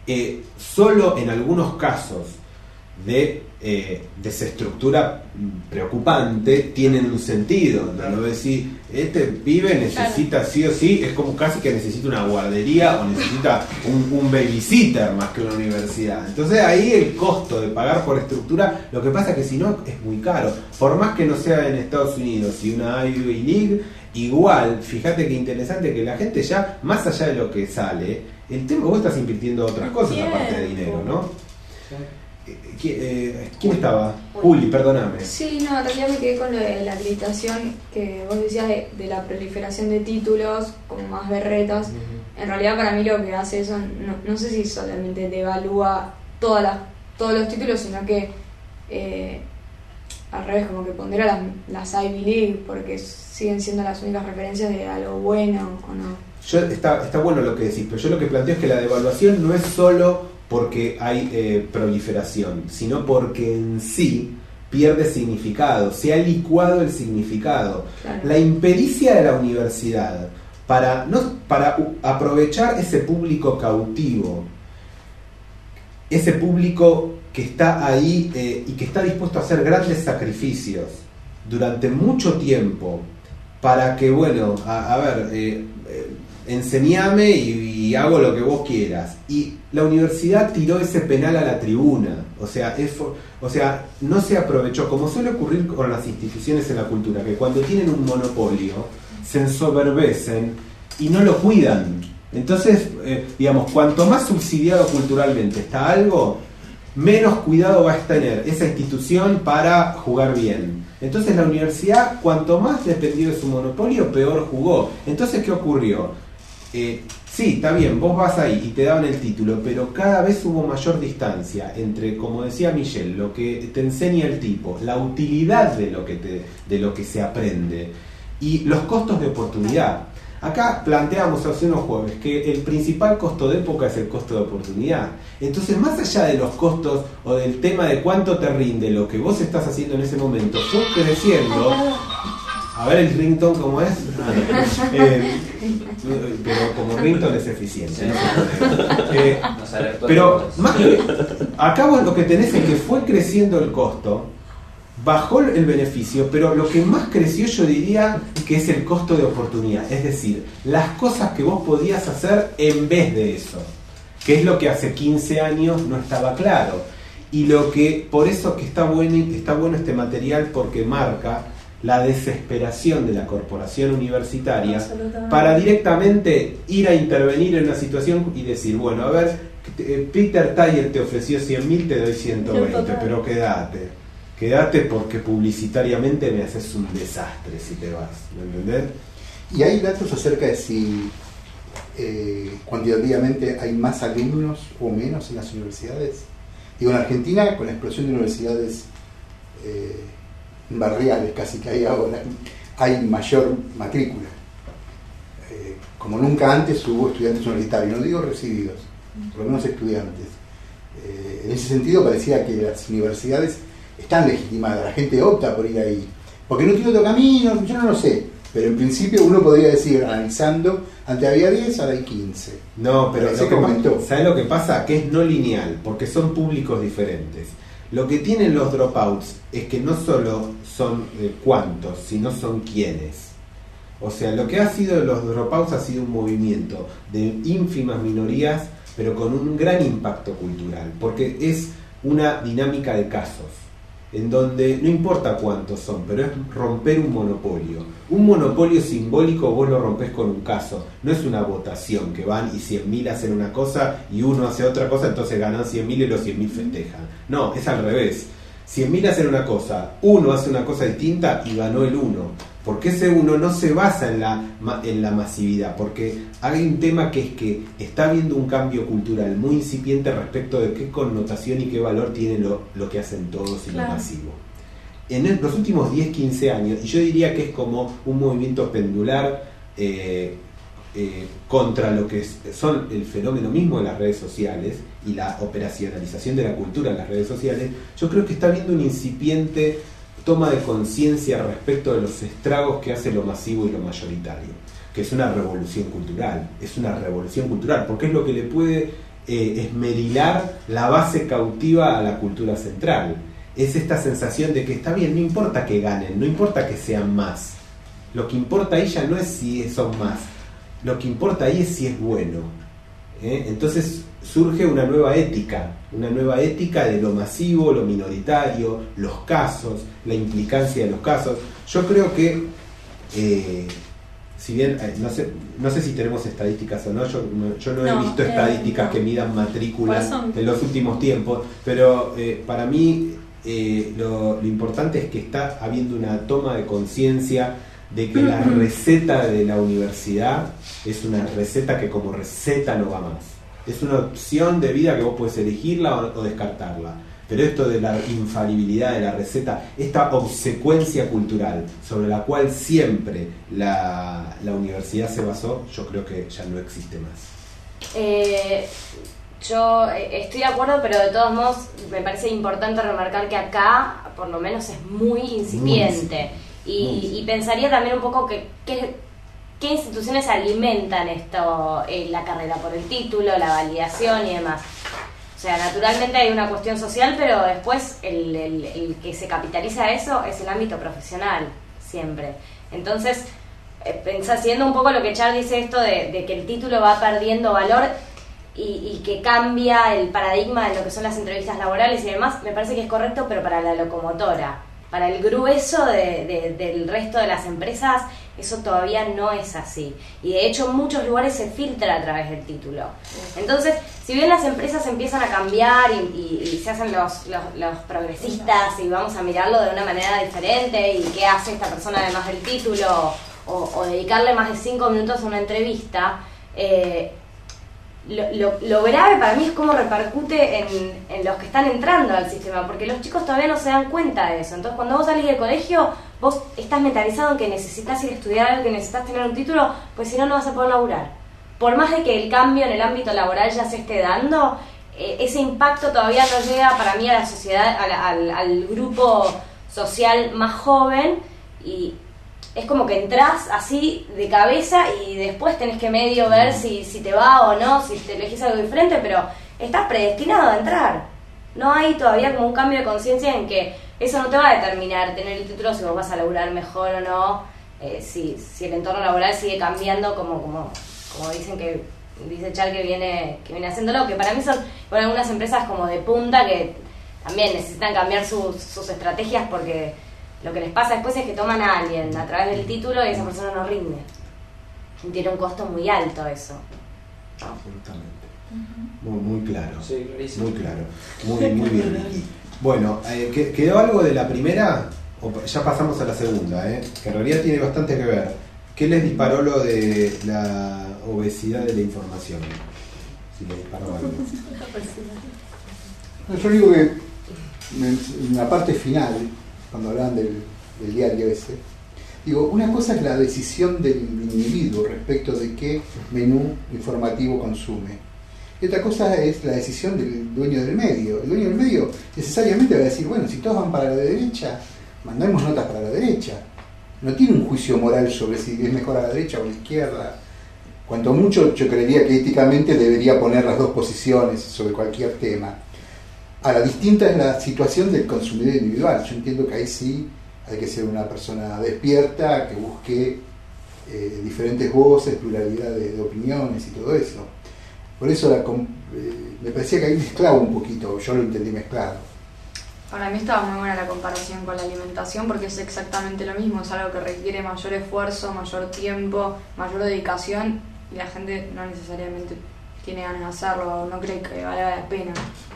solo en algunos casos de desestructura preocupante tienen un sentido. ¿No? Decir, este pibe necesita sí o sí, es como casi que necesita una guardería o necesita un babysitter más que una universidad. Entonces ahí el costo de pagar por estructura, lo que pasa es que si no es muy caro, por más que no sea en Estados Unidos y una Ivy League, igual, fíjate que interesante que la gente ya, más allá de lo que sale, el tema, vos estás invirtiendo otras cosas aparte de dinero, ¿no? ¿Quién estaba? Uli, perdóname. Sí, no, en realidad me quedé con lo de la acreditación que vos decías de la proliferación de títulos, como más berretas. En realidad para mí lo que hace eso, no sé si solamente devalúa todos los títulos, sino que al revés, como que pondera las Ivy League, porque siguen siendo las únicas referencias de algo bueno o no. Está bueno lo que decís, pero yo lo que planteo es que la devaluación no es solo porque hay proliferación, sino porque en sí pierde significado, se ha licuado el significado. Claro. La impericia de la universidad para aprovechar ese público cautivo, ese público que está ahí y que está dispuesto a hacer grandes sacrificios durante mucho tiempo para que, bueno, enseñame y hago lo que vos quieras. Y la universidad tiró ese penal a la tribuna. O sea, no se aprovechó, como suele ocurrir con las instituciones en la cultura, que cuando tienen un monopolio se ensoberbecen y no lo cuidan. Entonces, digamos, cuanto más subsidiado culturalmente está algo, menos cuidado va a tener esa institución para jugar bien. Entonces la universidad, cuanto más dependió de su monopolio, peor jugó. Entonces, ¿qué ocurrió? Sí, está bien, vos vas ahí y te daban el título, pero cada vez hubo mayor distancia entre, como decía Michelle, lo que te enseña el tipo, la utilidad de lo que se aprende y los costos de oportunidad. Acá planteamos hace unos jueves que el principal costo de época es el costo de oportunidad. Entonces, más allá de los costos o del tema de cuánto te rinde lo que vos estás haciendo en ese momento, fue creciendo. A ver el ringtone cómo es. Pero como ringtone es eficiente. Pero más que, acá vos lo que tenés es que fue creciendo el costo, bajó el beneficio, pero lo que más creció yo diría que es el costo de oportunidad. Es decir, las cosas que vos podías hacer en vez de eso, que es lo que hace 15 años no estaba claro. Y lo que, por eso que está bueno este material, porque marca la desesperación de la corporación universitaria para directamente ir a intervenir en una situación y decir, bueno, a ver, Peter Thayer te ofreció 100.000, te doy 120, pero quédate porque publicitariamente me haces un desastre si te vas, ¿me entendés? Y hay datos acerca de si cuantitativamente hay más alumnos o menos en las universidades. Digo, en Argentina, con la explosión de universidades barriales casi que hay ahora, hay mayor matrícula. Como nunca antes hubo estudiantes universitarios, no digo recibidos, por lo menos estudiantes. En ese sentido parecía que las universidades están legitimadas, la gente opta por ir ahí, porque no tiene otro camino, yo no lo sé, pero en principio uno podría decir, analizando, antes había 10, ahora hay 15. No, pero ¿sabes lo que pasa? Que es no lineal, porque son públicos diferentes. Lo que tienen los dropouts es que no solo son cuántos, sino son quiénes. O sea, lo que ha sido de los dropouts ha sido un movimiento de ínfimas minorías, pero con un gran impacto cultural, porque es una dinámica de casos, en donde no importa cuántos son, pero es romper un monopolio. Un monopolio simbólico vos lo rompés con un caso, no es una votación que van y 100.000 hacen una cosa y uno hace otra cosa, entonces ganan 100.000 y los 100.000 festejan. No, es al revés. 100.000 hacen una cosa, uno hace una cosa distinta y ganó el uno. Porque ese uno no se basa en la masividad, porque hay un tema que es que está habiendo un cambio cultural muy incipiente respecto de qué connotación y qué valor tiene lo que hacen todos y claro. Lo masivo. En los últimos 10-15 años, y yo diría que es como un movimiento pendular contra lo que son el fenómeno mismo de las redes sociales y la operacionalización de la cultura en las redes sociales, yo creo que está habiendo un incipiente toma de conciencia respecto de los estragos que hace lo masivo y lo mayoritario, que es una revolución cultural, porque es lo que le puede esmerilar la base cautiva a la cultura central. Es esta sensación de que está bien, no importa que ganen, no importa que sean más, lo que importa ahí ya no es si son más, lo que importa ahí es si es bueno. Entonces surge una nueva ética de lo masivo, lo minoritario, los casos, la implicancia de los casos. Yo creo que si bien, no sé si tenemos estadísticas o no, yo no he visto No, estadísticas que midan matrículas en los últimos tiempos, pero para mí lo importante es que está habiendo una toma de conciencia de que la receta de la universidad es una receta que como receta no va más. Es una opción de vida que vos podés elegirla o descartarla. Pero esto de la infalibilidad de la receta, esta obsecuencia cultural sobre la cual siempre la universidad se basó, yo creo que ya no existe más. Yo estoy de acuerdo, pero de todos modos me parece importante remarcar que acá por lo menos es muy incipiente. Y pensaría también un poco qué instituciones alimentan esto, la carrera por el título, la validación y demás. O sea, naturalmente hay una cuestión social, pero después el que se capitaliza eso es el ámbito profesional, siempre. Entonces, siguiendo un poco lo que Char dice, esto de que el título va perdiendo valor y que cambia el paradigma de lo que son las entrevistas laborales y demás, me parece que es correcto, pero para la locomotora. Para el grueso del resto de las empresas, eso todavía no es así. Y de hecho en muchos lugares se filtra a través del título. Entonces, si bien las empresas empiezan a cambiar y se hacen los progresistas y vamos a mirarlo de una manera diferente y qué hace esta persona además del título o dedicarle más de 5 minutos a una entrevista, lo grave para mí es cómo repercute en los que están entrando al sistema, porque los chicos todavía no se dan cuenta de eso. Entonces cuando vos salís del colegio, vos estás mentalizado en que necesitas ir a estudiar algo, que necesitas tener un título, pues si no, no vas a poder laburar. Por más de que el cambio en el ámbito laboral ya se esté dando, ese impacto todavía no llega para mí a la sociedad, al grupo social más joven, y es como que entras así de cabeza y después tenés que medio ver si te va o no, si te elegís algo diferente, pero estás predestinado a entrar. No hay todavía como un cambio de conciencia en que eso no te va a determinar tener el título si vos vas a laburar mejor o no, si el entorno laboral sigue cambiando como dicen que dice Char que viene haciéndolo, que para mí son algunas empresas como de punta que también necesitan cambiar sus estrategias, porque lo que les pasa después es que toman a alguien a través del título y esa persona no rinde. Y tiene un costo muy alto eso. Absolutamente. Muy claro. Sí, clarísimo. Muy claro. Muy bien, Ricky. Bueno, ¿quedó algo de la primera? O ya pasamos a la segunda, que en realidad tiene bastante que ver. ¿Qué les disparó lo de la obesidad de la información? Si les disparó algo. Yo digo que en la parte final, cuando hablaban del diario ese, digo, una cosa es la decisión del individuo respecto de qué menú informativo consume. Y otra cosa es la decisión del dueño del medio. El dueño del medio necesariamente va a decir, bueno, si todos van para la derecha, mandemos notas para la derecha. No tiene un juicio moral sobre si es mejor a la derecha o a la izquierda. Cuanto mucho, yo creería que éticamente debería poner las dos posiciones sobre cualquier tema. Ahora, distinta es la situación del consumidor individual. Yo entiendo que ahí sí hay que ser una persona despierta, que busque diferentes voces, pluralidad de opiniones y todo eso. Por eso me parecía que ahí mezclaba un poquito, yo lo entendí mezclado. Para mí estaba muy buena la comparación con la alimentación, porque es exactamente lo mismo, es algo que requiere mayor esfuerzo, mayor tiempo, mayor dedicación, y la gente no necesariamente tiene ganas de hacerlo, no cree que valga la pena.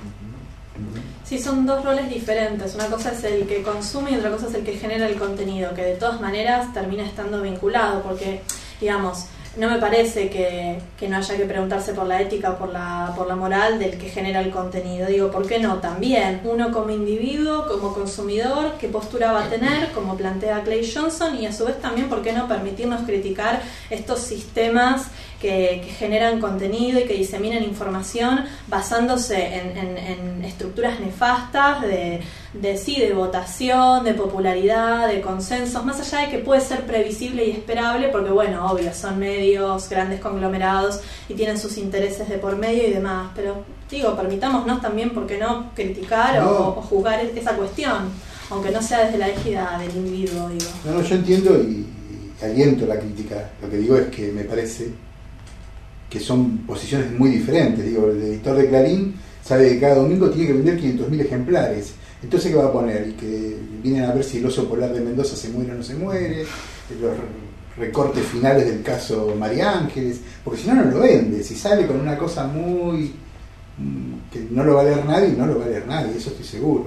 Sí, son dos roles diferentes. Una cosa es el que consume y otra cosa es el que genera el contenido, que de todas maneras termina estando vinculado, porque, digamos, no me parece que no haya que preguntarse por la ética o por la moral del que genera el contenido. Digo, ¿por qué no? También uno como individuo, como consumidor, qué postura va a tener, como plantea Clay Johnson, y a su vez también, ¿por qué no permitirnos criticar estos sistemas que generan contenido y que diseminan información basándose en estructuras nefastas de votación, de popularidad, de consensos, más allá de que puede ser previsible y esperable, porque bueno, obvio, son medios, grandes conglomerados y tienen sus intereses de por medio y demás, pero digo, permitámonos también, ¿por qué no criticar o juzgar esa cuestión, aunque no sea desde la égida del individuo, digo? No, yo entiendo y aliento la crítica. Lo que digo es que me parece que son posiciones muy diferentes. Digo, el editor de Clarín sabe que cada domingo tiene que vender 500.000 ejemplares. Entonces, ¿qué va a poner? Y que vienen a ver si el oso polar de Mendoza se muere o no se muere, recortes finales del caso María Ángeles, porque si no, no lo vende. Si sale con una cosa muy que no lo va a leer nadie, no lo va a leer nadie, eso estoy seguro.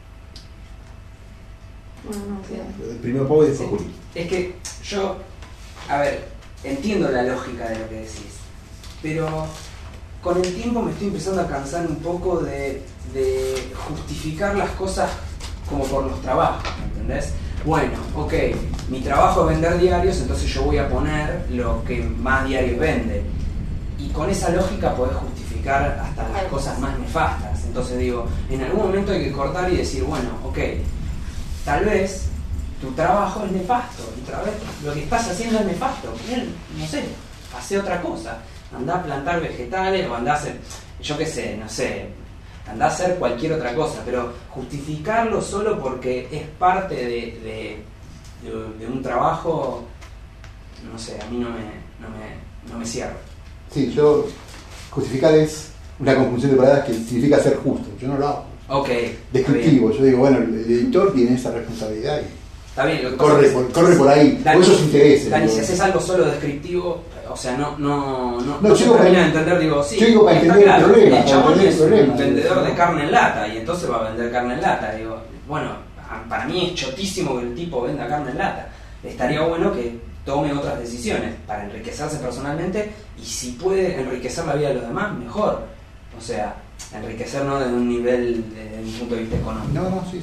Bueno, no, Primero Pau y después Juli. Es que yo, a ver, entiendo la lógica de lo que decís, pero con el tiempo me estoy empezando a cansar un poco de justificar las cosas como por los trabajos, ¿me entendés? Bueno, ok, mi trabajo es vender diarios, entonces yo voy a poner lo que más diarios vende. Y con esa lógica podés justificar hasta las cosas más nefastas. Entonces digo, en algún momento hay que cortar y decir, bueno, ok, tal vez tu trabajo es nefasto, y tal vez lo que estás haciendo es nefasto. Bien, no sé, hace otra cosa. Andá a plantar vegetales o andá a hacer, yo qué sé, no sé, andá a hacer cualquier otra cosa, pero justificarlo solo porque es parte de un trabajo, no sé, a mí no me cierra. Sí, yo justificar es una conjunción de palabras que significa ser justo. Yo no lo hago. Ok. Descriptivo. Yo digo, bueno, el editor tiene esa responsabilidad y Está bien, lo que corre por ahí, Dani, por esos intereses. Dani, digo. si haces algo solo descriptivo, o sea, no yo se digo termina para- de entender, digo, sí, yo digo para está entender el claro, problema, el para chabón entender el es problema, un vendedor ¿no? de carne en lata y entonces va a vender carne en lata. Digo, bueno, para mí es chotísimo que el tipo venda carne en lata. Estaría bueno que tome otras decisiones para enriquecerse personalmente y si puede enriquecer la vida de los demás, mejor. O sea, enriquecernos desde un nivel, desde un punto de vista económico. No, sí.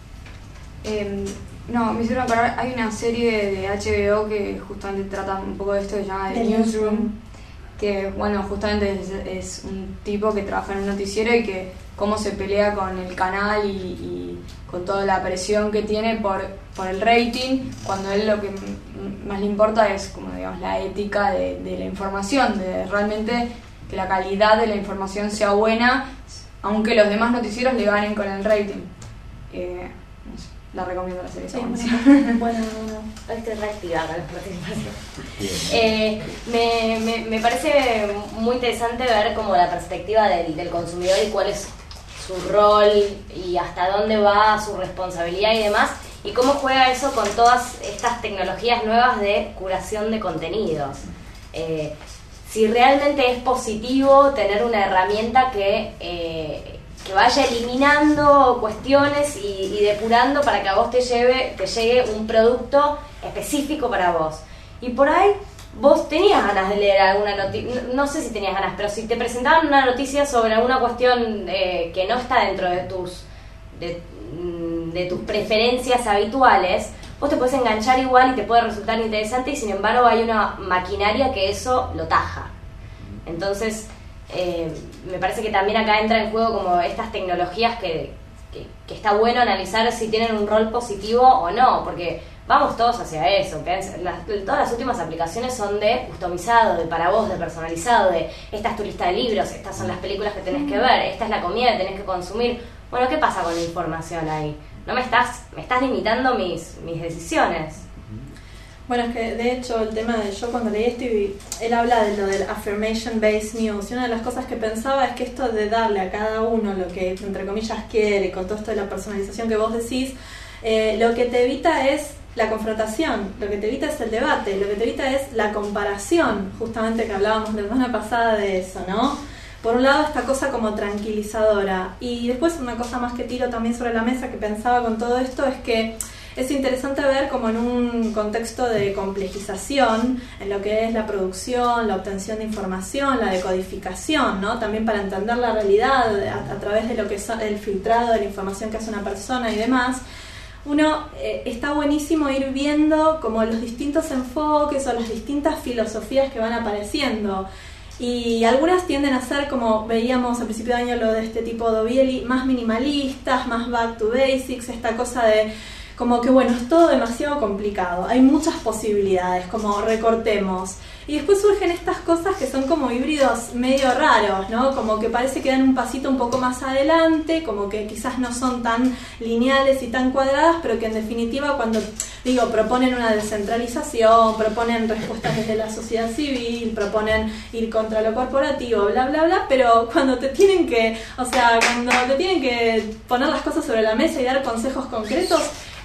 No, me hicieron acordar, hay una serie de HBO que justamente trata un poco de esto, que se llama The The Newsroom, que bueno, justamente es un tipo que trabaja en un noticiero y que cómo se pelea con el canal y con toda la presión que tiene por el rating, cuando él lo que más le importa es, como digamos, la ética de la información, de realmente que la calidad de la información sea buena, aunque los demás noticieros le ganen con el rating. No sé, la recomiendo la serie. Sí, está buenísima. bueno. Estoy reactivada con las participaciones. Me parece muy interesante ver como la perspectiva del consumidor y cuál es su rol y hasta dónde va su responsabilidad y demás, y cómo juega eso con todas estas tecnologías nuevas de curación de contenidos. Si realmente es positivo tener una herramienta que vaya eliminando cuestiones y depurando para que a vos te llegue un producto específico para vos. Y por ahí vos tenías ganas de leer alguna noticia, no sé si tenías ganas, pero si te presentaban una noticia sobre alguna cuestión que no está dentro de tus preferencias habituales, vos te podés enganchar igual y te puede resultar interesante, y sin embargo hay una maquinaria que eso lo taja. Entonces me parece que también acá entra en juego como estas tecnologías que está bueno analizar si tienen un rol positivo o no, porque vamos todos hacia eso. Todas las últimas aplicaciones son de customizado, de para vos, de personalizado, de esta es tu lista de libros, estas son las películas que tenés que ver, esta es la comida que tenés que consumir. Bueno, ¿qué pasa con la información ahí? No me estás limitando mis decisiones. Bueno, es que de hecho el tema de yo cuando leí esto, él habla de lo del affirmation based news, y una de las cosas que pensaba es que esto de darle a cada uno lo que entre comillas quiere, con todo esto de la personalización que vos decís, lo que te evita es la confrontación, lo que te evita es el debate, lo que te evita es la comparación, justamente que hablábamos la semana pasada de eso, ¿no? Por un lado esta cosa como tranquilizadora, y después una cosa más que tiro también sobre la mesa que pensaba con todo esto es que es interesante ver como en un contexto de complejización en lo que es la producción, la obtención de información, la decodificación, ¿no? También para entender la realidad a través de lo que es el filtrado de la información que hace una persona y demás. Uno está buenísimo ir viendo como los distintos enfoques o las distintas filosofías que van apareciendo. Y algunas tienden a ser, como veíamos al principio de año lo de este tipo de Ovieli, más minimalistas, más back to basics, esta cosa de como que bueno, es todo demasiado complicado, hay muchas posibilidades, como recortemos. Y después surgen estas cosas que son como híbridos medio raros, ¿no? Como que parece que dan un pasito un poco más adelante, como que quizás no son tan lineales y tan cuadradas, pero que en definitiva cuando, proponen una descentralización, proponen respuestas desde la sociedad civil, proponen ir contra lo corporativo, bla, bla, bla, pero cuando te tienen que poner las cosas sobre la mesa y dar consejos concretos,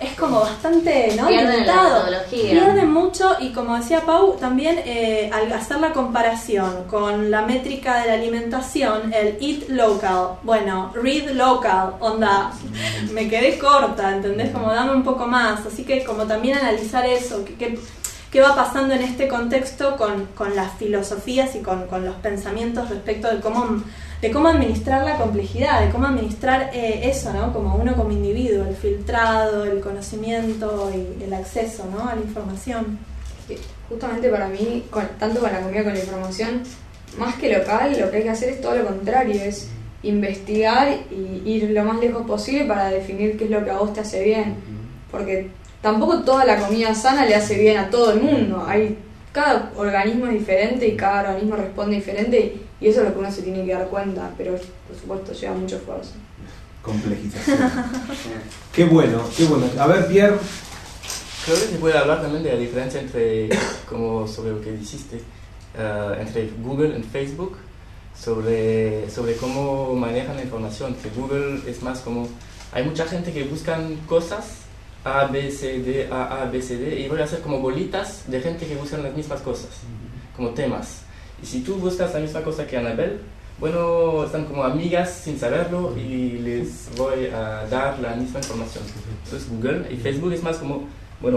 es como bastante, ¿no? Pierden la limitado. metodología. Pierden mucho y como decía Pau, también al hacer la comparación con la métrica de la alimentación, el eat local, bueno, read local, onda, me quedé corta, ¿entendés? Como dame un poco más, así que como también analizar eso, qué va pasando en este contexto con las filosofías y con los pensamientos respecto de cómo administrar la complejidad, de cómo administrar eso, ¿no? Como uno como individuo, el filtrado, el conocimiento y el acceso, ¿no? A la información. Justamente para mí, tanto con la comida como con la información, más que local, lo que hay que hacer es todo lo contrario, es investigar y ir lo más lejos posible para definir qué es lo que a vos te hace bien. Porque tampoco toda la comida sana le hace bien a todo el mundo. Cada organismo es diferente y cada organismo responde diferente y eso es lo que uno se tiene que dar cuenta, pero por supuesto lleva mucho esfuerzo. Complejización. Qué bueno. A ver, Pierre. Creo que se puede hablar también de la diferencia entre, como sobre lo que dijiste, entre Google y Facebook, sobre cómo manejan la información. Que Google es más como, hay mucha gente que buscan cosas A, B, C, D, A, B, C, D, y voy a hacer como bolitas de gente que buscan las mismas cosas, como temas. Y si tú buscas la misma cosa que Anabel, bueno, están como amigas sin saberlo y les voy a dar la misma información. Eso es Google. Y Facebook es más como, bueno,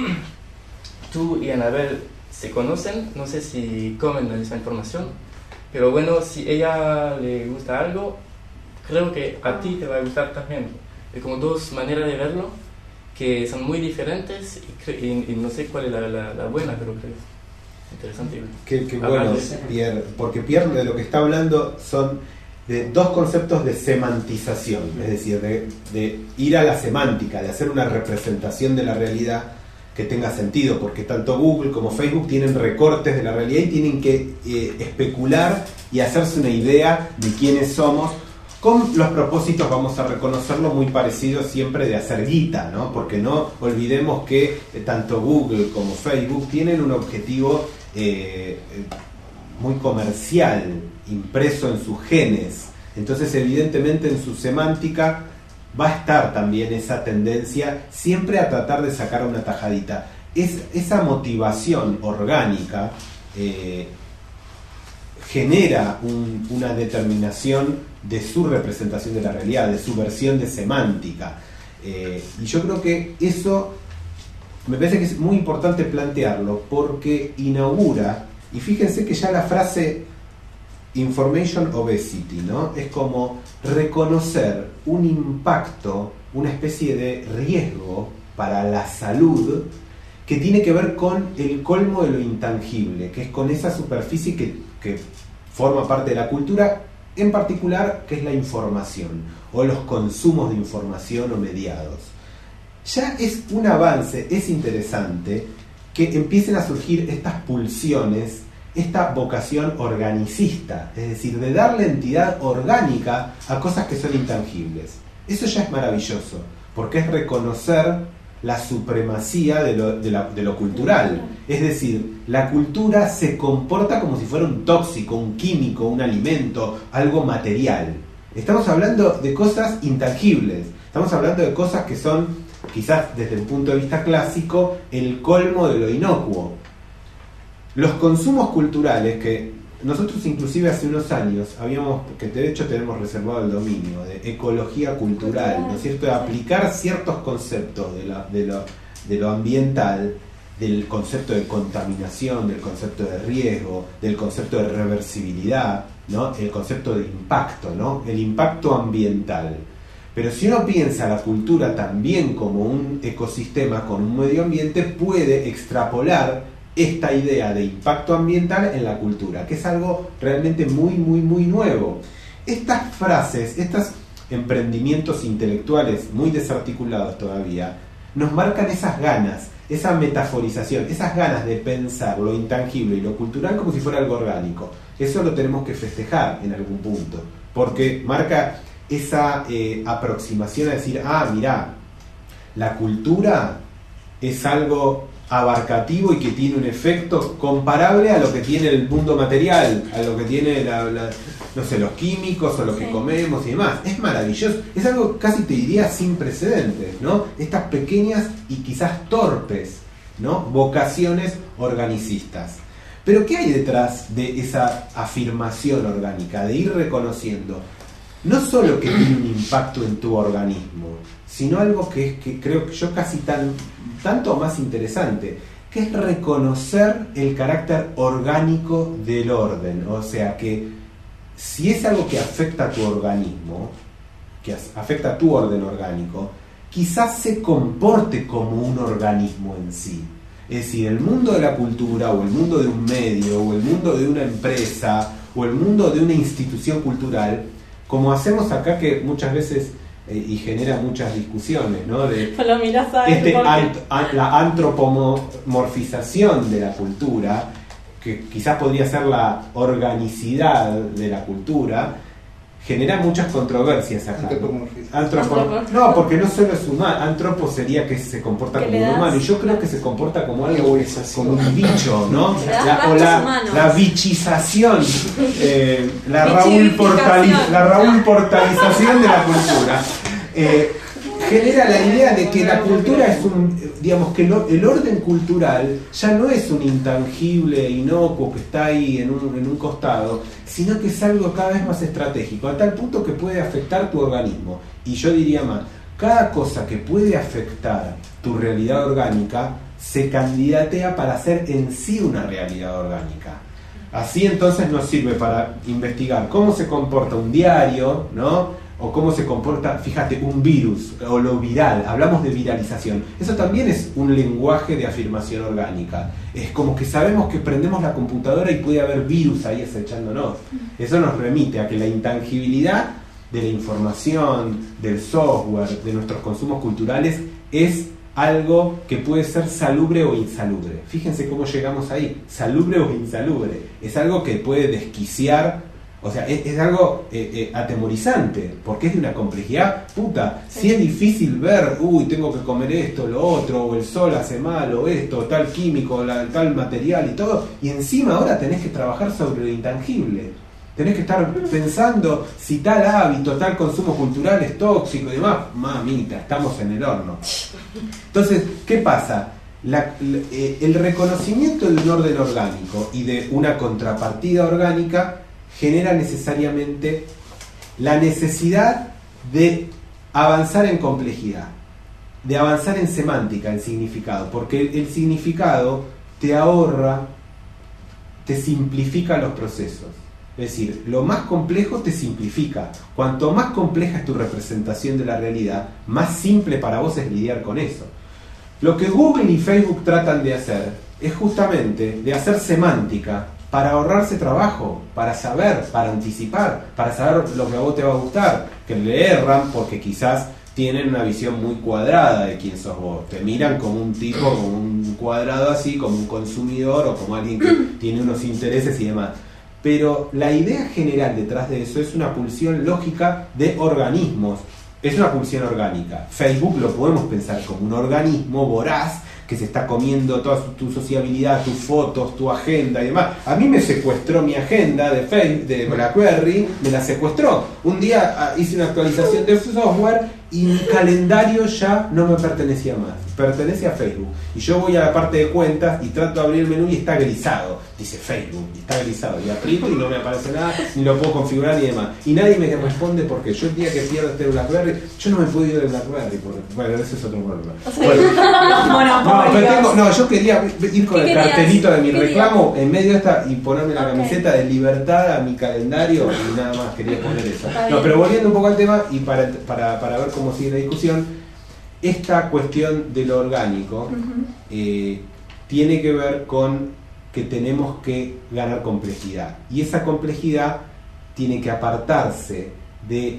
tú y Anabel se conocen, no sé si comen la misma información, pero bueno, si ella le gusta algo, creo que a ti te va a gustar también. Es como dos maneras de verlo que son muy diferentes y no sé cuál es la buena, pero creo interesante. Qué bueno, Pierre, porque Pierre de lo que está hablando son de dos conceptos de semantización, es decir, de ir a la semántica, de hacer una representación de la realidad que tenga sentido, porque tanto Google como Facebook tienen recortes de la realidad y tienen que especular y hacerse una idea de quiénes somos, con los propósitos, vamos a reconocerlo, muy parecidos siempre de hacer guita, ¿no? Porque no olvidemos que tanto Google como Facebook tienen un objetivo muy comercial, impreso en sus genes. Entonces, evidentemente, en su semántica va a estar también esa tendencia siempre a tratar de sacar una tajadita. Esa motivación orgánica genera una determinación de su representación de la realidad, de su versión de semántica. Y yo creo que eso me parece que es muy importante plantearlo porque inaugura, y fíjense que ya la frase information obesity, ¿no? Es como reconocer un impacto, una especie de riesgo para la salud que tiene que ver con el colmo de lo intangible, que es con esa superficie que forma parte de la cultura, en particular, que es la información, o los consumos de información o mediados. Ya es un avance, es interesante, que empiecen a surgir estas pulsiones, esta vocación organicista, es decir, de darle entidad orgánica a cosas que son intangibles. Eso ya es maravilloso, porque es reconocer la supremacía de lo cultural. Es decir, la cultura se comporta como si fuera un tóxico, un químico, un alimento, algo material. Estamos hablando de cosas intangibles, estamos hablando de cosas que son, quizás desde un punto de vista clásico, el colmo de lo inocuo. Los consumos culturales que nosotros inclusive hace unos años que de hecho tenemos reservado el dominio de ecología cultural, ¿no es cierto? De aplicar ciertos conceptos de lo ambiental, del concepto de contaminación, del concepto de riesgo, del concepto de reversibilidad, ¿no? El concepto de impacto, ¿no? El impacto ambiental. Pero si uno piensa la cultura también como un ecosistema con un medio ambiente, puede extrapolar esta idea de impacto ambiental en la cultura, que es algo realmente muy, muy, muy nuevo. Estas frases, estos emprendimientos intelectuales muy desarticulados todavía, nos marcan esas ganas, esa metaforización, esas ganas de pensar lo intangible y lo cultural como si fuera algo orgánico. Eso lo tenemos que festejar en algún punto, porque marca esa aproximación a decir, mirá, la cultura es algo abarcativo y que tiene un efecto comparable a lo que tiene el mundo material, a lo que tiene no sé, los químicos o lo que comemos y demás. Es maravilloso, es algo casi te diría sin precedentes, ¿no? Estas pequeñas y quizás torpes, ¿no? Vocaciones organicistas. Pero ¿qué hay detrás de esa afirmación orgánica, de ir reconociendo no solo que tiene un impacto en tu organismo, sino algo que creo que yo casi tanto más interesante, que es reconocer el carácter orgánico del orden? O sea que si es algo que afecta a tu organismo, que afecta a tu orden orgánico, quizás se comporte como un organismo en sí. Es decir, el mundo de la cultura, o el mundo de un medio, o el mundo de una empresa, o el mundo de una institución cultural, como hacemos acá, que muchas veces y genera muchas discusiones, ¿no? De lo mirás ahí, la antropomorfización de la cultura, que quizás podría ser la organicidad de la cultura, genera muchas controversias acá. No, porque no solo es humano. Antropo sería que se comporta como un humano, y yo creo que se comporta como algo, como un bicho, ¿no? La bichización, la Raúl Portalización de la cultura. Genera la idea de que la cultura es digamos que el orden cultural ya no es un intangible inocuo que está ahí en un costado, sino que es algo cada vez más estratégico, a tal punto que puede afectar tu organismo. Y yo diría más, cada cosa que puede afectar tu realidad orgánica se candidatea para ser en sí una realidad orgánica. Así entonces nos sirve para investigar cómo se comporta un diario, ¿no? O cómo se comporta, fíjate, un virus, o lo viral. Hablamos de viralización. Eso también es un lenguaje de afirmación orgánica. Es como que sabemos que prendemos la computadora y puede haber virus ahí acechándonos. Eso nos remite a que la intangibilidad de la información, del software, de nuestros consumos culturales, es algo que puede ser salubre o insalubre. Fíjense cómo llegamos ahí, salubre o insalubre. Es algo que puede desquiciar. O sea, es algo atemorizante, porque es de una complejidad puta. Si es difícil ver, tengo que comer esto, lo otro, o el sol hace mal, o esto, tal químico, tal material y todo, y encima ahora tenés que trabajar sobre lo intangible. Tenés que estar pensando si tal hábito, tal consumo cultural es tóxico y demás. Mamita, estamos en el horno. Entonces, ¿qué pasa? El reconocimiento de un orden orgánico y de una contrapartida orgánica genera necesariamente la necesidad de avanzar en complejidad, de avanzar en semántica, en significado, porque el significado te ahorra, te simplifica los procesos. Es decir, lo más complejo te simplifica. Cuanto más compleja es tu representación de la realidad, más simple para vos es lidiar con eso. Lo que Google y Facebook tratan de hacer es justamente de hacer semántica para ahorrarse trabajo, para saber, para anticipar, para saber lo que a vos te va a gustar, que le erran porque quizás tienen una visión muy cuadrada de quién sos vos. Te miran como un tipo, como un cuadrado así, como un consumidor o como alguien que tiene unos intereses y demás. Pero la idea general detrás de eso es una pulsión lógica de organismos. Es una pulsión orgánica. Facebook lo podemos pensar como un organismo voraz que se está comiendo toda tu sociabilidad, tus fotos, tu agenda y demás. A mí me secuestró mi agenda de Facebook, de BlackBerry, me la secuestró. Un día hice una actualización de software y mi calendario ya no me pertenecía más, pertenece a Facebook. Y yo voy a la parte de cuentas y trato de abrir el menú y está grisado. Dice Facebook, y está grisado. Y aprieto y no me aparece nada, ni lo puedo configurar ni demás. Y nadie me responde porque yo el día que pierdo este BlackBerry, yo no me puedo ir de BlackBerry. Bueno, ese es otro problema. Bueno, yo quería ir con el cartelito de mi reclamo en medio de esta y ponerme la camiseta de libertad a mi calendario y nada más quería poner eso. No, pero volviendo un poco al tema y para ver cómo sigue la discusión, esta cuestión de lo orgánico tiene que ver con que tenemos que ganar complejidad, y esa complejidad tiene que apartarse de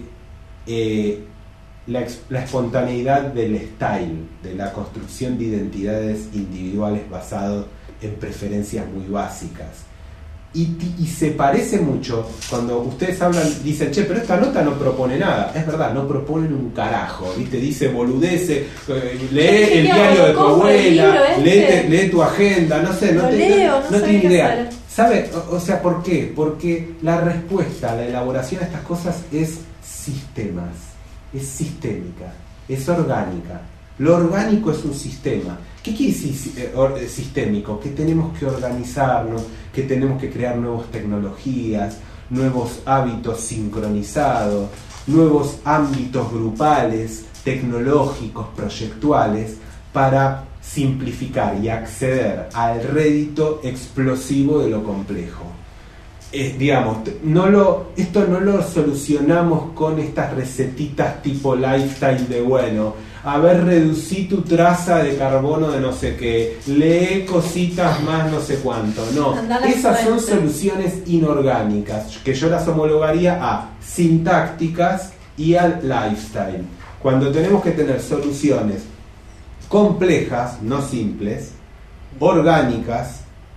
la espontaneidad del style, de la construcción de identidades individuales basadas en preferencias muy básicas. y se parece mucho cuando ustedes hablan, dicen, che, pero esta nota no propone nada. Es verdad, no proponen un carajo, ¿viste? Dice boludeces, lee el diario de tu abuela, lee tu agenda, no sé, no tiene idea. ¿Sabe? O sea, ¿por qué? Porque la respuesta, la elaboración de estas cosas es sistemas, es sistémica, es orgánica. Lo orgánico es un sistema. ¿Qué quiere decir sistémico? Que tenemos que organizarnos, que tenemos que crear nuevas tecnologías, nuevos hábitos sincronizados, nuevos ámbitos grupales, tecnológicos, proyectuales, para simplificar y acceder al rédito explosivo de lo complejo. Digamos, esto no lo solucionamos con estas recetitas tipo lifestyle de a ver, reducí tu traza de carbono de no sé qué, lee cositas más no sé cuánto. No, esas son soluciones inorgánicas que yo las homologaría a sintácticas y al lifestyle. Cuando tenemos que tener soluciones complejas, no simples, orgánicas,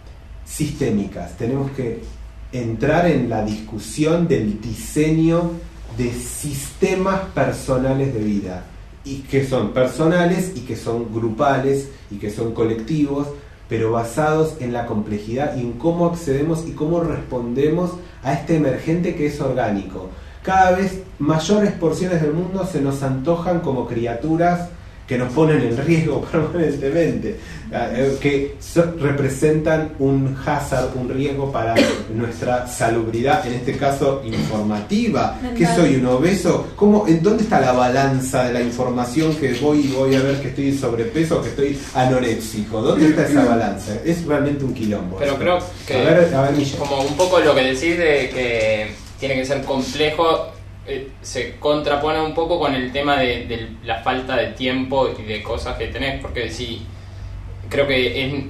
sistémicas, tenemos que entrar en la discusión del diseño de sistemas personales de vida, y que son personales y que son grupales y que son colectivos, pero basados en la complejidad y en cómo accedemos y cómo respondemos a este emergente que es orgánico. Cada vez mayores porciones del mundo se nos antojan como criaturas que nos ponen en riesgo permanentemente, que representan un hazard, un riesgo para nuestra salubridad, en este caso informativa. ¿Qué soy, un obeso? ¿En dónde está la balanza de la información que voy a ver que estoy sobrepeso o que estoy anoréxico? ¿Dónde está esa balanza? Es realmente un quilombo. Pero creo que, a ver, como un poco lo que decís de que tiene que ser complejo, se contrapone un poco con el tema de la falta de tiempo y de cosas que tenés, porque sí, creo que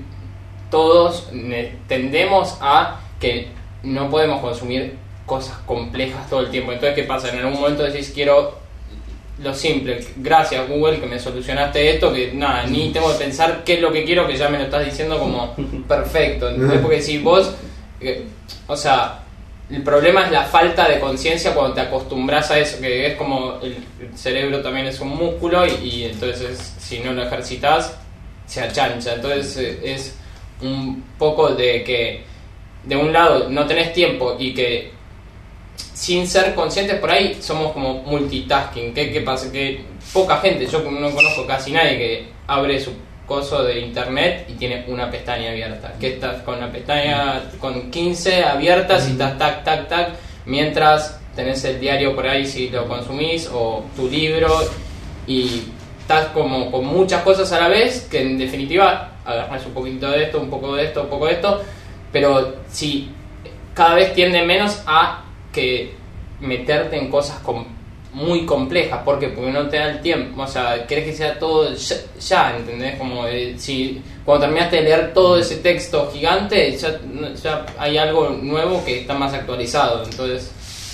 todos tendemos a que no podemos consumir cosas complejas todo el tiempo. Entonces, ¿qué pasa? En algún momento decís, quiero lo simple, gracias Google que me solucionaste esto, que nada, ni tengo que pensar qué es lo que quiero, que ya me lo estás diciendo como perfecto. Entonces, porque si vos, o sea, el problema es la falta de conciencia cuando te acostumbras a eso, que es como el cerebro también es un músculo y entonces si no lo ejercitas se achancha. Entonces es un poco de que de un lado no tenés tiempo y que sin ser conscientes por ahí somos como multitasking. ¿Qué pasa? Que poca gente, yo no conozco casi nadie que abre su coso de internet y tiene una pestaña abierta, que estás con la pestaña con 15 abiertas y estás tac, mientras tenés el diario por ahí si lo consumís o tu libro y estás como con muchas cosas a la vez que en definitiva agarrás un poquito de esto, un poco de esto, un poco de esto, pero si cada vez tiende menos a que meterte en cosas muy complejas. ¿Por qué? Porque no te da el tiempo, o sea, querés que sea todo ya, ¿entendés? Como si cuando terminaste de leer todo ese texto gigante, ya hay algo nuevo que está más actualizado, entonces...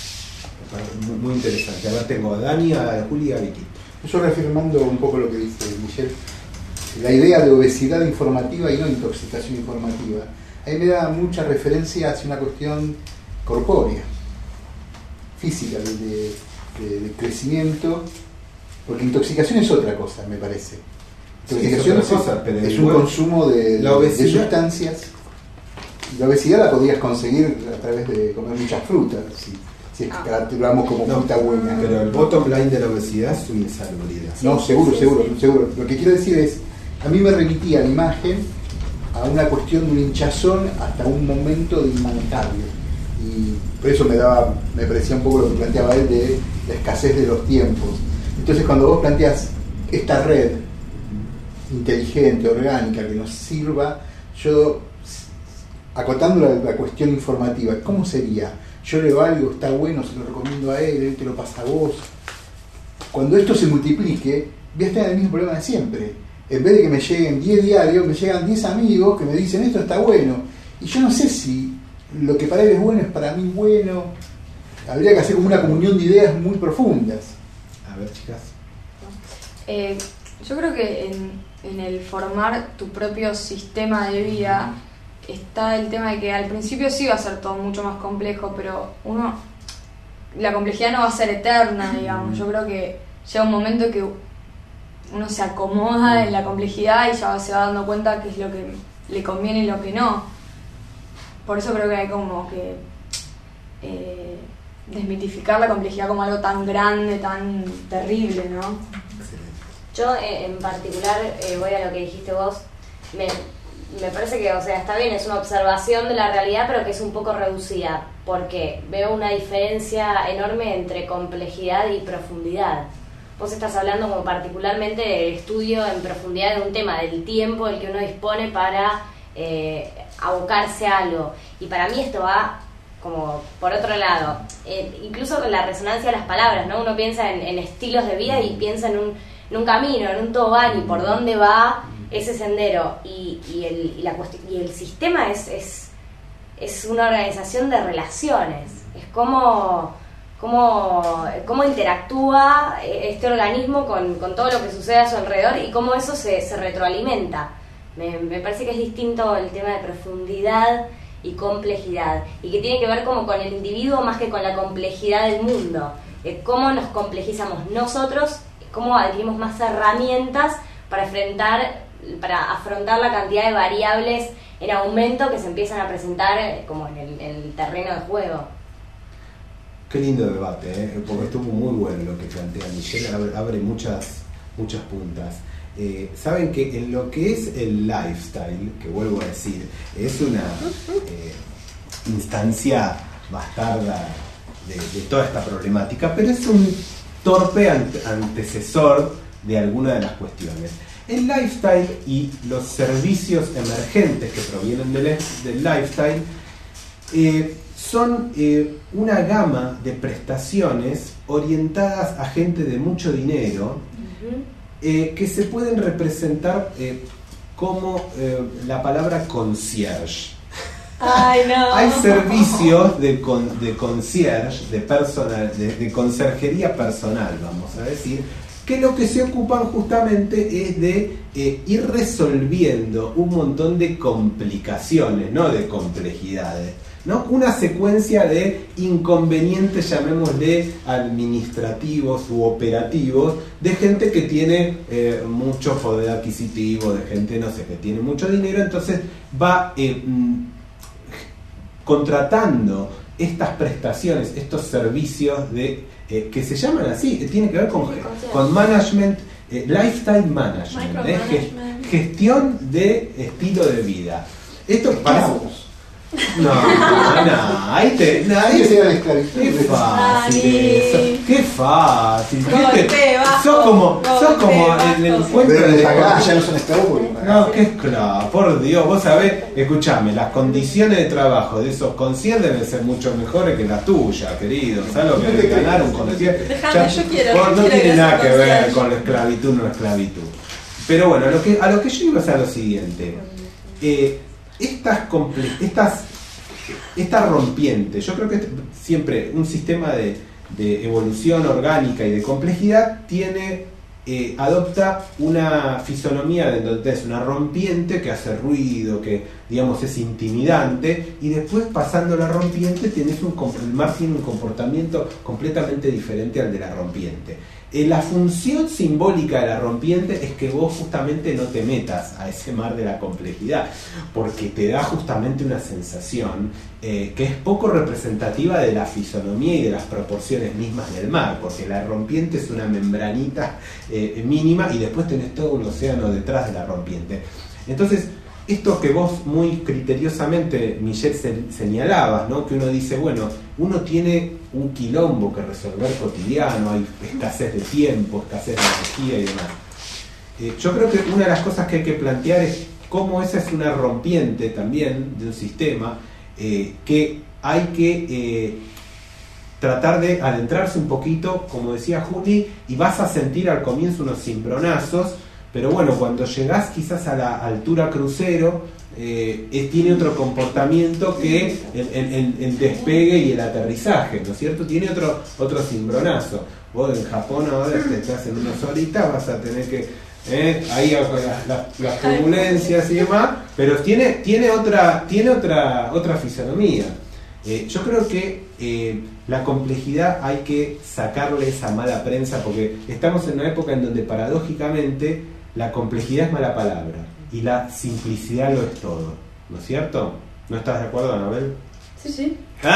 Muy interesante. Ahora tengo a Dani, a Juli y a Vicky. Yo reafirmando un poco lo que dice Michelle, la idea de obesidad informativa y no intoxicación informativa, ahí me da mucha referencia hacia una cuestión corpórea, física, de crecimiento, porque intoxicación es otra cosa, me parece. Intoxicación es un consumo de sustancias. La obesidad la podrías conseguir a través de comer muchas frutas, si es que caracterizamos como fruta buena. Pero el bottom line de la obesidad es una insalubridad. No, seguro. Lo que quiero decir es, a mí me remitía la imagen a una cuestión de un hinchazón hasta un momento de inmanejable. Y por eso me parecía un poco lo que planteaba él de la escasez de los tiempos. Entonces cuando vos planteas esta red inteligente, orgánica, que nos sirva, yo, acotando la cuestión informativa, ¿cómo sería? Yo leo algo, está bueno, se lo recomiendo a él te lo pasa a vos. Cuando esto se multiplique, voy a estar en el mismo problema de siempre. En vez de que me lleguen 10 diarios, me llegan 10 amigos que me dicen esto está bueno. Y yo no sé si lo que para él es bueno es para mí bueno. Habría que hacer como una comunión de ideas muy profundas. A ver, chicas. Yo creo que en el formar tu propio sistema de vida, está el tema de que al principio sí va a ser todo mucho más complejo, pero la complejidad no va a ser eterna, digamos. Yo creo que llega un momento que uno se acomoda en la complejidad y ya se va dando cuenta qué es lo que le conviene y lo que no. Por eso creo que hay como que desmitificar la complejidad como algo tan grande, tan terrible, ¿no? Yo en particular voy a lo que dijiste vos. Me parece que, o sea, está bien, es una observación de la realidad, pero que es un poco reducida, porque veo una diferencia enorme entre complejidad y profundidad. Vos estás hablando como particularmente del estudio en profundidad de un tema, del tiempo del que uno dispone para abocarse a algo. Y para mí esto va como por otro lado, incluso con la resonancia de las palabras, ¿no? Uno piensa en estilos de vida y piensa en un camino, en un tobogán, y por dónde va ese sendero. Y el sistema es una organización de relaciones. Es cómo interactúa este organismo con todo lo que sucede a su alrededor y cómo eso se retroalimenta. Me parece que es distinto el tema de profundidad y complejidad, y que tiene que ver como con el individuo más que con la complejidad del mundo. Cómo nos complejizamos nosotros, cómo adquirimos más herramientas para afrontar la cantidad de variables en aumento que se empiezan a presentar como en el terreno de juego. Qué lindo debate, porque estuvo muy bueno lo que plantea Michelle, abre muchas puntas. Saben que en lo que es el lifestyle, que vuelvo a decir, es una instancia bastarda de toda esta problemática, pero es un torpe antecesor de alguna de las cuestiones. El lifestyle y los servicios emergentes que provienen del lifestyle son una gama de prestaciones orientadas a gente de mucho dinero, que se pueden representar como la palabra concierge. Ay, no. Hay servicios de concierge, de conserjería personal, vamos a decir, que lo que se ocupan justamente es de ir resolviendo un montón de complicaciones, no de complejidades, ¿no? Una secuencia de inconvenientes, llamémosle administrativos u operativos, de gente que tiene mucho poder adquisitivo, de gente, no sé, que tiene mucho dinero, entonces va contratando estas prestaciones, estos servicios que se llaman así, tiene que ver con management, lifestyle management, gestión de estilo de vida. Esto pasa. No, ahí te. Qué fácil eso. Qué fácil. Sos como en el cuento de. Ya no son esclavos. No, qué esclavo, por Dios. Vos sabés, escuchame, las condiciones de trabajo de esos conciertos deben ser mucho mejores que las tuyas, querido. ¿Sabes lo que es ganar un concierto? Yo quiero. No tiene nada que ver con la esclavitud, no la esclavitud. Pero bueno, a lo que yo iba a hacer lo siguiente. Esta rompiente, yo creo que siempre un sistema de evolución orgánica y de complejidad adopta una fisonomía de donde es una rompiente que hace ruido, que digamos es intimidante, y después pasando la rompiente el mar tiene un comportamiento completamente diferente al de la rompiente. La función simbólica de la rompiente es que vos justamente no te metas a ese mar de la complejidad, porque te da justamente una sensación que es poco representativa de la fisonomía y de las proporciones mismas del mar, porque la rompiente es una membranita mínima y después tenés todo un océano detrás de la rompiente. Entonces, esto que vos muy criteriosamente, Michelle, señalabas, ¿no? Que uno dice, bueno, uno tiene un quilombo que resolver cotidiano, hay escasez de tiempo, escasez de energía y demás. Yo creo que una de las cosas que hay que plantear es cómo esa es una rompiente también de un sistema que hay que tratar de adentrarse un poquito, como decía Juli, y vas a sentir al comienzo unos cimbronazos, pero bueno, cuando llegás quizás a la altura crucero, tiene otro comportamiento que el despegue y el aterrizaje, ¿no es cierto? Tiene otro cimbronazo. Vos en Japón ahora estás en unas horitas, vas a tener que Ahí las turbulencias y demás, pero tiene otra fisonomía. Yo creo que la complejidad hay que sacarle esa mala prensa, porque estamos en una época en donde paradójicamente la complejidad es mala palabra y la simplicidad lo es todo, ¿no es cierto? ¿No estás de acuerdo, Anabel? Sí.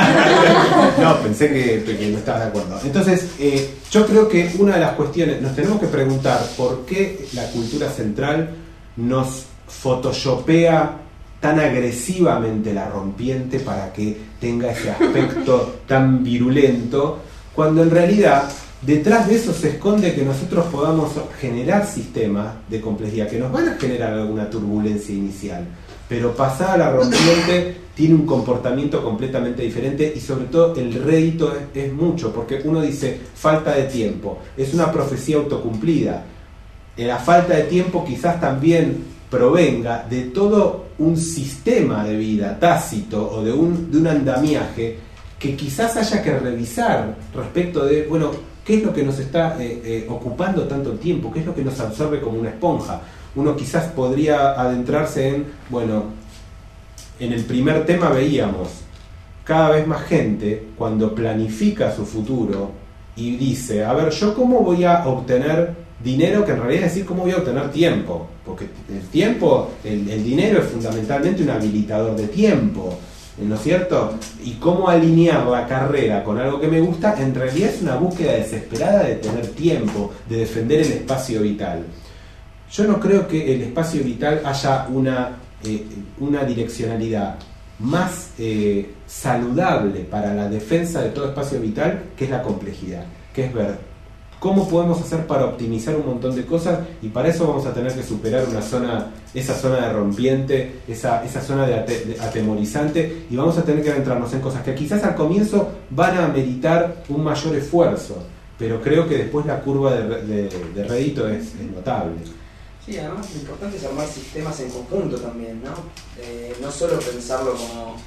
No, pensé que no estabas de acuerdo. Entonces, yo creo que una de las cuestiones, nos tenemos que preguntar por qué la cultura central nos photoshopea tan agresivamente la rompiente para que tenga ese aspecto tan virulento, cuando en realidad detrás de eso se esconde que nosotros podamos generar sistemas de complejidad que nos van a generar alguna turbulencia inicial, pero pasada la rompiente tiene un comportamiento completamente diferente y sobre todo el rédito es mucho, porque uno dice falta de tiempo, es una profecía autocumplida. La falta de tiempo quizás también provenga de todo un sistema de vida tácito o de un andamiaje que quizás haya que revisar respecto de, bueno, ¿qué es lo que nos está ocupando tanto tiempo? ¿Qué es lo que nos absorbe como una esponja? Uno quizás podría adentrarse en, bueno, en el primer tema veíamos cada vez más gente cuando planifica su futuro y dice, a ver, ¿yo cómo voy a obtener dinero? Que en realidad es decir, ¿cómo voy a obtener tiempo? Porque el tiempo, el dinero es fundamentalmente un habilitador de tiempo, ¿no es cierto? Y cómo alinear la carrera con algo que me gusta, en realidad es una búsqueda desesperada de tener tiempo, de defender el espacio vital. Yo no creo que el espacio vital haya una direccionalidad más saludable para la defensa de todo espacio vital, que es la complejidad, que es ver cómo podemos hacer para optimizar un montón de cosas, y para eso vamos a tener que superar esa zona de rompiente, esa zona de atemorizante, y vamos a tener que adentrarnos en cosas que quizás al comienzo van a ameritar un mayor esfuerzo, pero creo que después la curva de rédito es notable. Sí, además lo importante es armar sistemas en conjunto también, ¿no? No solo pensarlo como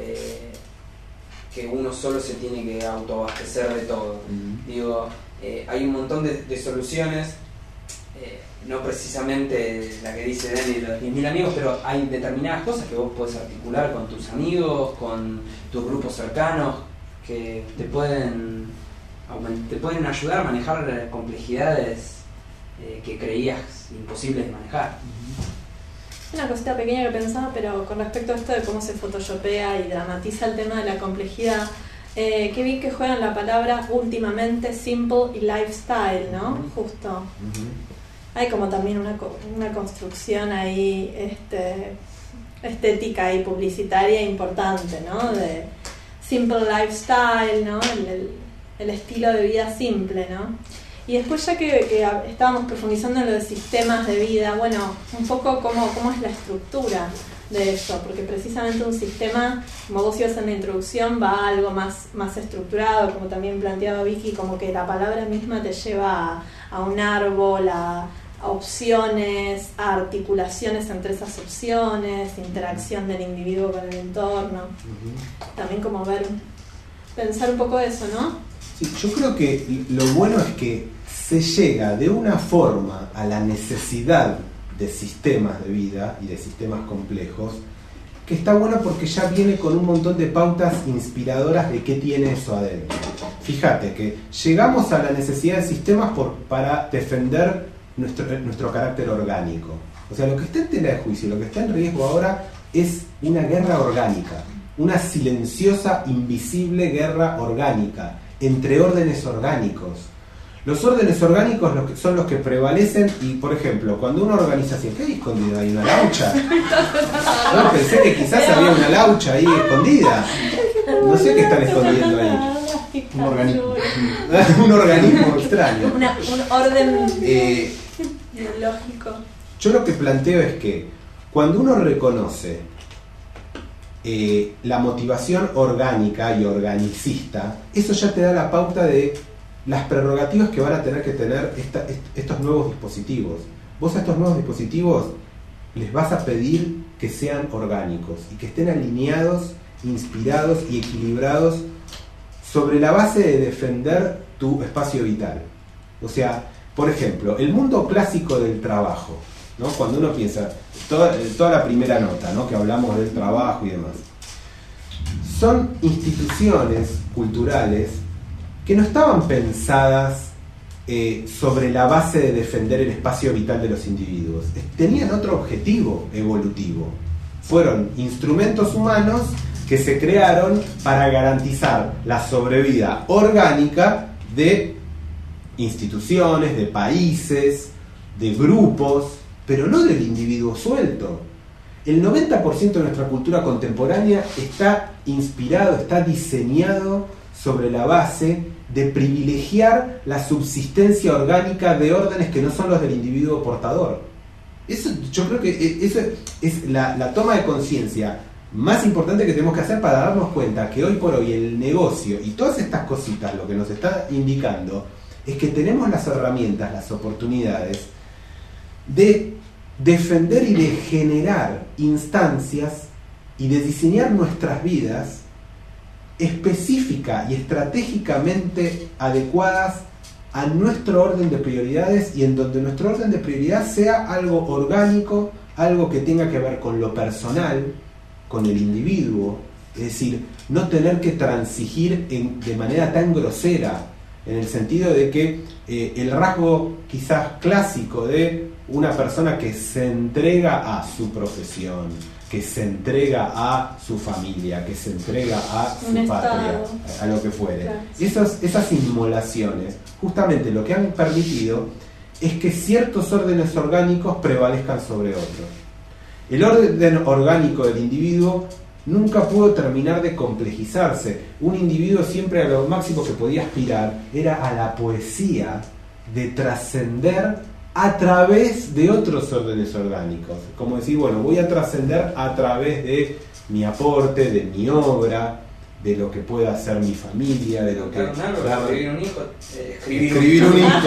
que uno solo se tiene que autoabastecer de todo. Digo, hay un montón de soluciones, no precisamente la que dice Dani de los 10.000 amigos, pero hay determinadas cosas que vos podés articular con tus amigos, con tus grupos cercanos, que te pueden ayudar a manejar complejidades que creías imposibles de manejar. Una cosita pequeña que pensaba, pero con respecto a esto de cómo se photoshopea y dramatiza el tema de la complejidad, qué bien que juegan la palabra últimamente simple y lifestyle, ¿no? Justo. Hay como también una construcción ahí estética y publicitaria importante, ¿no? De simple lifestyle, ¿no? El estilo de vida simple, ¿no? Y después, ya que estábamos profundizando en lo de sistemas de vida, bueno, un poco cómo es la estructura de eso, porque precisamente un sistema, como vos ibas en la introducción, va a algo más estructurado, como también planteaba Vicky, como que la palabra misma te lleva a un árbol, a opciones, a articulaciones entre esas opciones, interacción del individuo con el entorno. También como pensar un poco eso, ¿no? Sí, yo creo que lo bueno es que se llega de una forma a la necesidad de sistemas de vida y de sistemas complejos, que está bueno porque ya viene con un montón de pautas inspiradoras de qué tiene eso adentro. Fíjate que llegamos a la necesidad de sistemas para defender nuestro carácter orgánico. O sea, lo que está en tela de juicio, lo que está en riesgo ahora es una guerra orgánica, una silenciosa, invisible guerra orgánica entre órdenes orgánicos. Los órdenes orgánicos son los que prevalecen, y por ejemplo, cuando una organización, ¿qué hay escondido ahí? ¿Una laucha? No, pensé que quizás había una laucha ahí escondida. No sé qué están escondiendo ahí. Un organismo. Un organismo extraño. Un orden biológico. Yo lo que planteo es que cuando uno reconoce la motivación orgánica y organicista, eso ya te da la pauta de las prerrogativas que van a tener que tener estos nuevos dispositivos. Vos a estos nuevos dispositivos les vas a pedir que sean orgánicos y que estén alineados, inspirados y equilibrados sobre la base de defender tu espacio vital. O sea, Por ejemplo, el mundo clásico del trabajo, ¿no? Cuando uno piensa, toda la primera nota, ¿no? Que hablamos del trabajo y demás, son instituciones culturales que no estaban pensadas sobre la base de defender el espacio vital de los individuos. Tenían otro objetivo evolutivo. Fueron instrumentos humanos que se crearon para garantizar la sobrevida orgánica de instituciones, de países, de grupos, pero no del individuo suelto. El 90% de nuestra cultura contemporánea está inspirado, está diseñado sobre la base de privilegiar la subsistencia orgánica de órdenes que no son los del individuo portador. Eso, yo creo que eso es la toma de conciencia más importante que tenemos que hacer para darnos cuenta que hoy por hoy el negocio y todas estas cositas lo que nos está indicando es que tenemos las herramientas, las oportunidades de defender y de generar instancias y de diseñar nuestras vidas específica y estratégicamente adecuadas a nuestro orden de prioridades, y en donde nuestro orden de prioridad sea algo orgánico, algo que tenga que ver con lo personal, con el individuo, es decir, no tener que transigir de manera tan grosera, en el sentido de que el rasgo quizás clásico de una persona que se entrega a su profesión, que se entrega a su familia, que se entrega a su patria, a lo que fuere. Claro. Esas inmolaciones, justamente lo que han permitido es que ciertos órdenes orgánicos prevalezcan sobre otros. El orden orgánico del individuo nunca pudo terminar de complejizarse. Un individuo siempre a lo máximo que podía aspirar era a la poesía, de trascender a través de otros órdenes orgánicos. Como decir, bueno, voy a trascender a través de mi aporte, de mi obra, de lo que pueda hacer mi familia, de lo que... escribir un hijo. Escribir un hijo.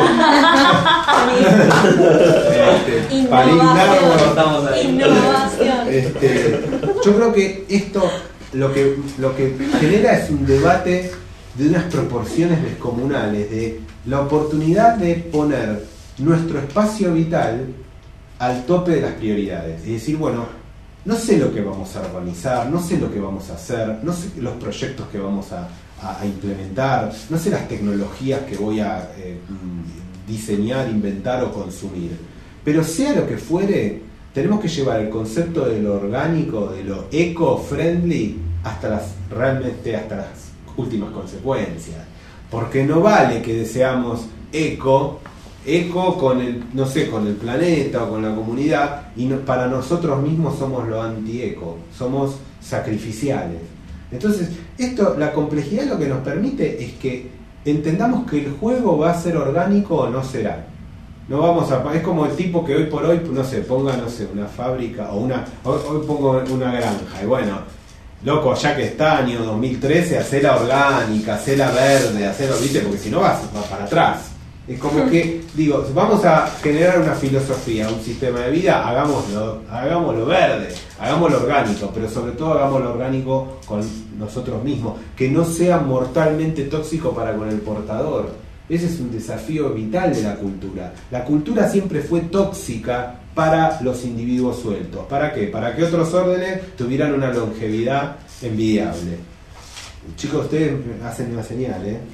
Innovación. Yo creo que esto lo que genera es un debate de unas proporciones descomunales, de la oportunidad de poner nuestro espacio vital al tope de las prioridades. Es decir, bueno, no sé lo que vamos a organizar, no sé lo que vamos a hacer, no sé los proyectos que vamos a implementar, no sé las tecnologías que voy a diseñar, inventar o consumir. Pero sea lo que fuere, tenemos que llevar el concepto de lo orgánico, de lo eco-friendly, realmente hasta las últimas consecuencias. Porque no vale que deseamos eco con el, no sé, con el planeta o con la comunidad, y para nosotros mismos somos lo anti-eco, somos sacrificiales. Entonces, la complejidad lo que nos permite es que entendamos que el juego va a ser orgánico o no será. No vamos es como el tipo que hoy por hoy, no sé, ponga, no sé, una fábrica o hoy pongo una granja, y bueno, loco, ya que está año 2013, hacela orgánica, hacela verde, ¿viste? Porque si no va para atrás. Es como que, digo, vamos a generar una filosofía, un sistema de vida, hagámoslo verde, hagámoslo orgánico, pero sobre todo hagámoslo orgánico con nosotros mismos, que no sea mortalmente tóxico para con el portador. Ese es un desafío vital de la cultura. La cultura siempre fue tóxica para los individuos sueltos. ¿Para qué? Para que otros órdenes tuvieran una longevidad envidiable. Chicos, ustedes hacen una señal, ¿eh?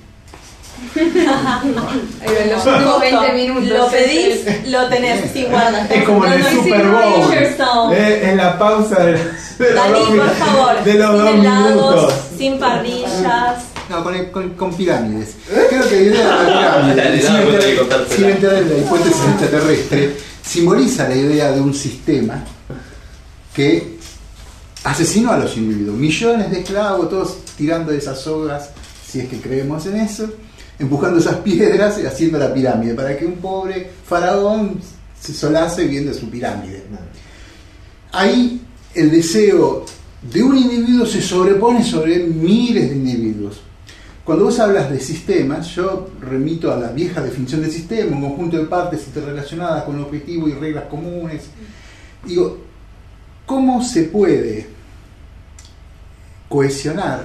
En los últimos 20 minutos. Lo pedís, lo tenés, sí, guarda. Es como en el Super Bowl. Es la pausa de Dani, por favor, de los sin 2 helados, minutos. sin parrillas. No, con pirámides. Creo que la idea de la pirámide, sin entrar en la hipótesis extraterrestre, simboliza la idea de un sistema que asesinó a los individuos. Millones de esclavos, todos tirando de esas sogas, si es que creemos en eso, empujando esas piedras y haciendo la pirámide, para que un pobre faraón se solace viendo su pirámide. Ahí el deseo de un individuo se sobrepone sobre miles de individuos. Cuando vos hablas de sistemas, yo remito a la vieja definición de sistema, un conjunto de partes interrelacionadas con un objetivo y reglas comunes. Digo, ¿cómo se puede cohesionar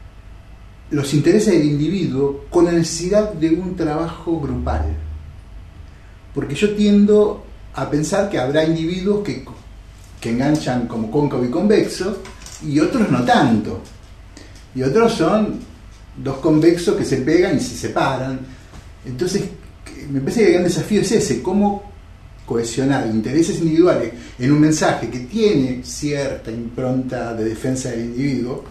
los intereses del individuo con la necesidad de un trabajo grupal? porque yo tiendo a pensar que habrá individuos que enganchan como cóncavo y convexo, y otros no tanto. Y otros son dos convexos que se pegan y se separan. Entonces, me parece que el gran desafío es ese, cómo cohesionar intereses individuales en un mensaje que tiene cierta impronta de defensa del individuo,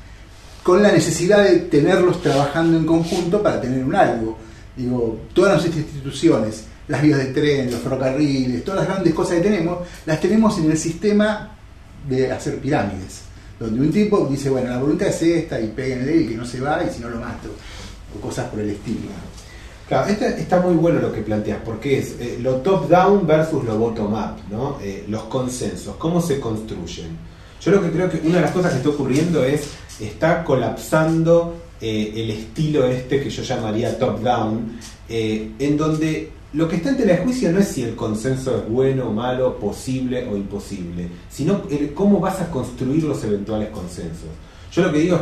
con la necesidad de tenerlos trabajando en conjunto para tener un algo. Digo, todas nuestras instituciones, las vías de tren, los ferrocarriles, todas las grandes cosas que tenemos, las tenemos en el sistema de hacer pirámides, donde un tipo dice, bueno, la voluntad es esta, y péguenle y que no se va, y si no lo mato, o cosas por el estilo. Claro, está muy bueno lo que planteas, porque es lo top-down versus lo bottom-up, ¿no? Los consensos, cómo se construyen. Yo lo que creo que una de las cosas que está ocurriendo está colapsando el estilo que yo llamaría top-down, en donde lo que está en tela de juicio no es si el consenso es bueno, malo, posible o imposible, sino cómo vas a construir los eventuales consensos. Yo lo que digo es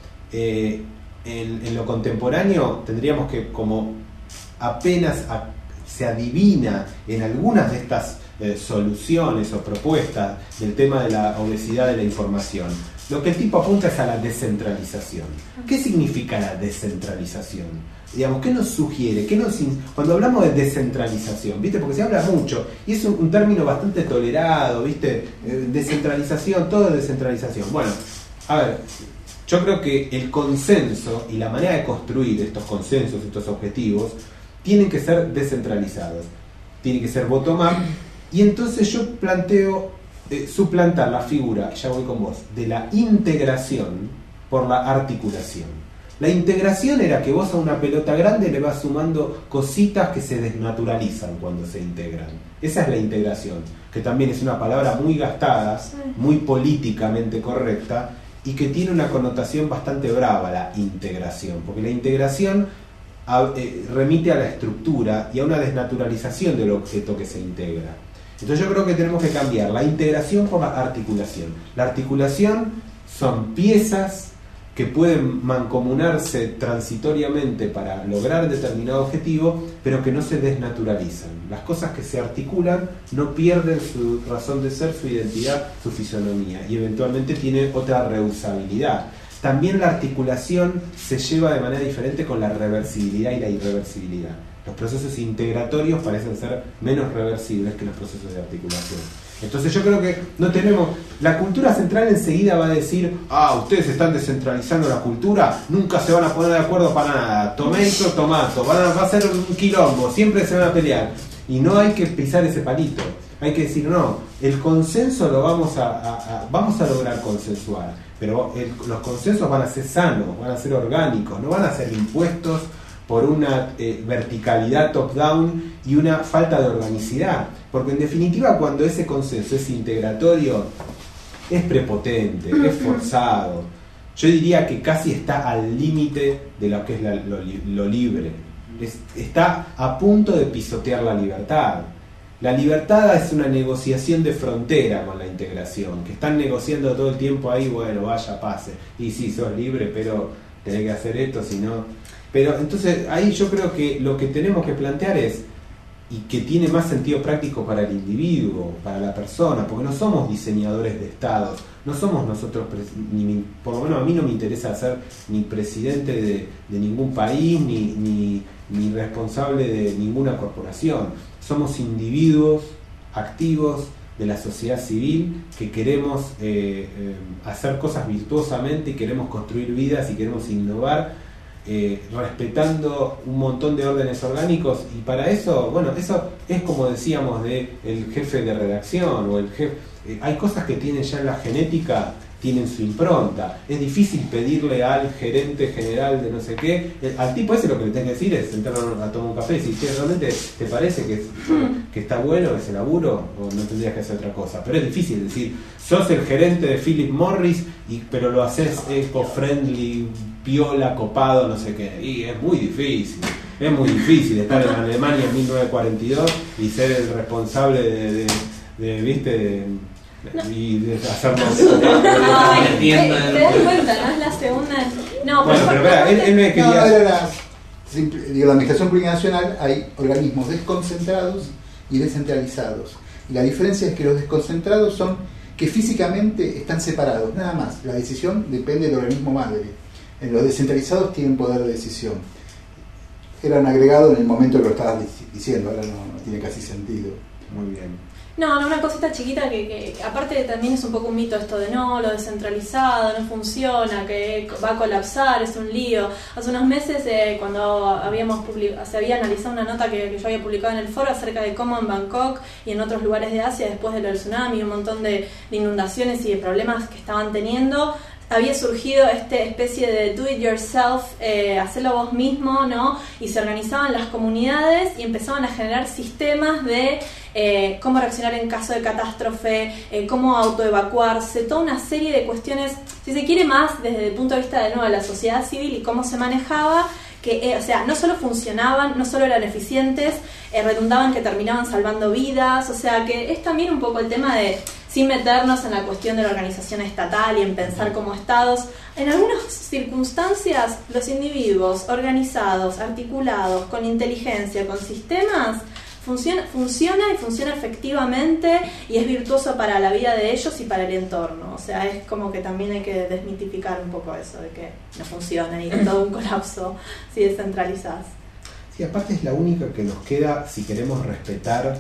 que en lo contemporáneo tendríamos que, como apenas se adivina en algunas de estas soluciones o propuestas del tema de la obesidad de la información, lo que el tipo apunta es a la descentralización. ¿Qué significa la descentralización? Digamos, ¿qué nos sugiere? Cuando hablamos de descentralización, ¿viste? Porque se habla mucho, y es un término bastante tolerado, ¿viste? Descentralización, todo es descentralización. Bueno, a ver, yo creo que el consenso y la manera de construir estos consensos, estos objetivos, tienen que ser descentralizados, tienen que ser bottom-up, y entonces yo planteo suplantar la figura, ya voy con vos, de la integración por la articulación. La integración era que vos a una pelota grande le vas sumando cositas que se desnaturalizan cuando se integran. Esa es la integración, que también es una palabra muy gastada, muy políticamente correcta, y que tiene una connotación bastante brava, la integración, porque la integración remite a la estructura y a una desnaturalización del objeto que se integra. Entonces yo creo que tenemos que cambiar la integración por la articulación. La articulación son piezas que pueden mancomunarse transitoriamente para lograr determinado objetivo, pero que no se desnaturalizan. Las cosas que se articulan no pierden su razón de ser, su identidad, su fisonomía, y eventualmente tienen otra reusabilidad. También la articulación se lleva de manera diferente con la reversibilidad y la irreversibilidad. Los procesos integratorios parecen ser menos reversibles que los procesos de articulación. Entonces yo creo que no tenemos... La cultura central enseguida va a decir, ustedes están descentralizando la cultura, nunca se van a poner de acuerdo para nada, tomato, va a ser un quilombo, siempre se van a pelear. Y no hay que pisar ese palito, hay que decir, no, el consenso lo vamos a lograr consensuar, pero los consensos van a ser sanos, van a ser orgánicos, no van a ser impuestos por una verticalidad top-down y una falta de organicidad. Porque en definitiva, cuando ese consenso es integratorio, es prepotente, es forzado. Yo diría que casi está al límite de lo que es lo libre. Está a punto de pisotear la libertad. La libertad es una negociación de frontera con la integración, que están negociando todo el tiempo ahí, bueno, vaya, pase. Y sí, sos libre, pero tenés que hacer esto, si no... Pero entonces ahí yo creo que lo que tenemos que plantear es, y que tiene más sentido práctico para el individuo, para la persona, porque no somos diseñadores de estados, no somos nosotros, por lo menos a mí no me interesa ser ni presidente de ningún país, ni responsable de ninguna corporación. Somos individuos activos de la sociedad civil que queremos hacer cosas virtuosamente y queremos construir vidas y queremos innovar, respetando un montón de órdenes orgánicos, y para eso, bueno, eso es como decíamos de el jefe de redacción o el jefe, hay cosas que tienen ya en la genética, tienen su impronta. Es difícil pedirle al gerente general de no sé qué, al tipo ese lo que le tenés que decir es sentarnos a tomar un café y decir, ¿qué realmente te parece que está bueno ese laburo o no tendrías que hacer otra cosa? Pero es difícil decir, sos el gerente de Philip Morris pero lo haces eco-friendly, piola, copado, no sé qué, y es muy difícil estar en Alemania en 1942 y ser el responsable de ¿viste? Y de hacernos te das cuenta, ¿no? Es la segunda. No, bueno, pero espera, él me quería... Digo, la administración plurinacional hay organismos desconcentrados y descentralizados. Y la diferencia es que los desconcentrados son que físicamente están separados, nada más. La decisión depende del organismo madre. En los descentralizados tienen poder de decisión. Era un agregado en el momento que lo estabas diciendo, ahora no tiene casi sentido. Muy bien. No, una cosita chiquita que aparte también es un poco un mito esto de no, lo descentralizado no funciona, que va a colapsar, es un lío. Hace unos meses cuando se había analizado una nota que yo había publicado en el foro acerca de cómo en Bangkok y en otros lugares de Asia, después de lo del tsunami, un montón de inundaciones y de problemas que estaban teniendo, había surgido esta especie de do it yourself, hacerlo vos mismo, ¿no? Y se organizaban las comunidades y empezaban a generar sistemas de cómo reaccionar en caso de catástrofe, cómo autoevacuarse, toda una serie de cuestiones, si se quiere, más desde el punto de vista de nuevo de la sociedad civil y cómo se manejaba, que o sea, no solo funcionaban, no solo eran eficientes, redundaban que terminaban salvando vidas, o sea que es también un poco el tema de, sin meternos en la cuestión de la organización estatal y en pensar como estados, en algunas circunstancias los individuos organizados, articulados, con inteligencia, con sistemas, funciona y funciona efectivamente y es virtuoso para la vida de ellos y para el entorno. O sea, es como que también hay que desmitificar un poco eso de que no funciona y es todo un colapso si descentralizás. Sí, aparte es la única que nos queda si queremos respetar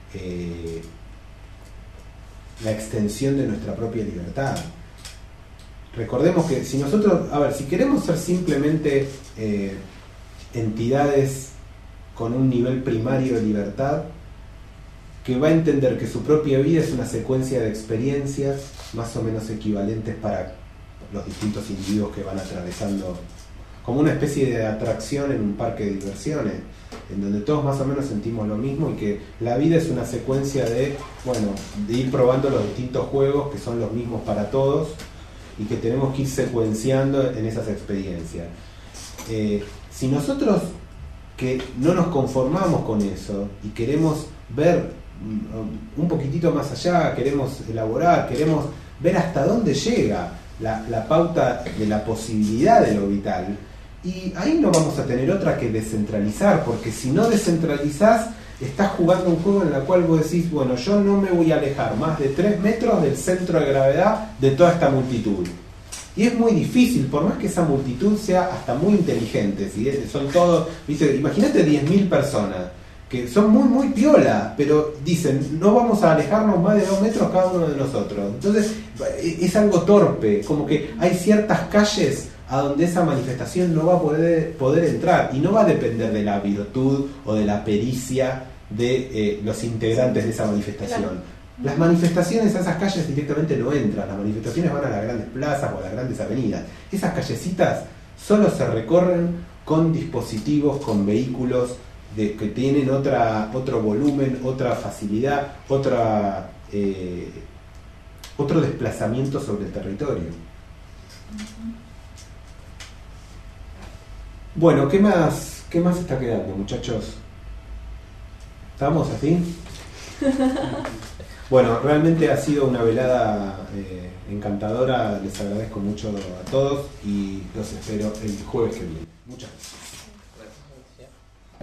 la extensión de nuestra propia libertad. Recordemos que si nosotros, si queremos ser simplemente entidades con un nivel primario de libertad, que va a entender que su propia vida es una secuencia de experiencias más o menos equivalentes para los distintos individuos que van atravesando, como una especie de atracción en un parque de diversiones, en donde todos más o menos sentimos lo mismo y que la vida es una secuencia de ir probando los distintos juegos que son los mismos para todos y que tenemos que ir secuenciando en esas experiencias. Si nosotros que no nos conformamos con eso y queremos ver un poquitito más allá, queremos elaborar, queremos ver hasta dónde llega la pauta de la posibilidad de lo vital, y ahí no vamos a tener otra que descentralizar, porque si no descentralizás estás jugando un juego en el cual vos decís, yo no me voy a alejar más de 3 metros del centro de gravedad de toda esta multitud. Y es muy difícil, por más que esa multitud sea hasta muy inteligente, ¿sí? Son todos, imagínate 10.000 personas, que son muy piola, pero dicen, no vamos a alejarnos más de 2 metros cada uno de nosotros. Entonces, es algo torpe, como que hay ciertas calles a donde esa manifestación no va a poder entrar, y no va a depender de la virtud o de la pericia de los integrantes de esa manifestación. Claro. Las manifestaciones a esas calles directamente no entran, las manifestaciones van a las grandes plazas o a las grandes avenidas. Esas callecitas solo se recorren con dispositivos, con vehículos que tienen otro volumen, otra facilidad, otro desplazamiento sobre el territorio. Bueno, ¿qué más está quedando, muchachos? ¿Estamos así? Bueno, realmente ha sido una velada encantadora, les agradezco mucho a todos y los espero el jueves que viene. Muchas gracias.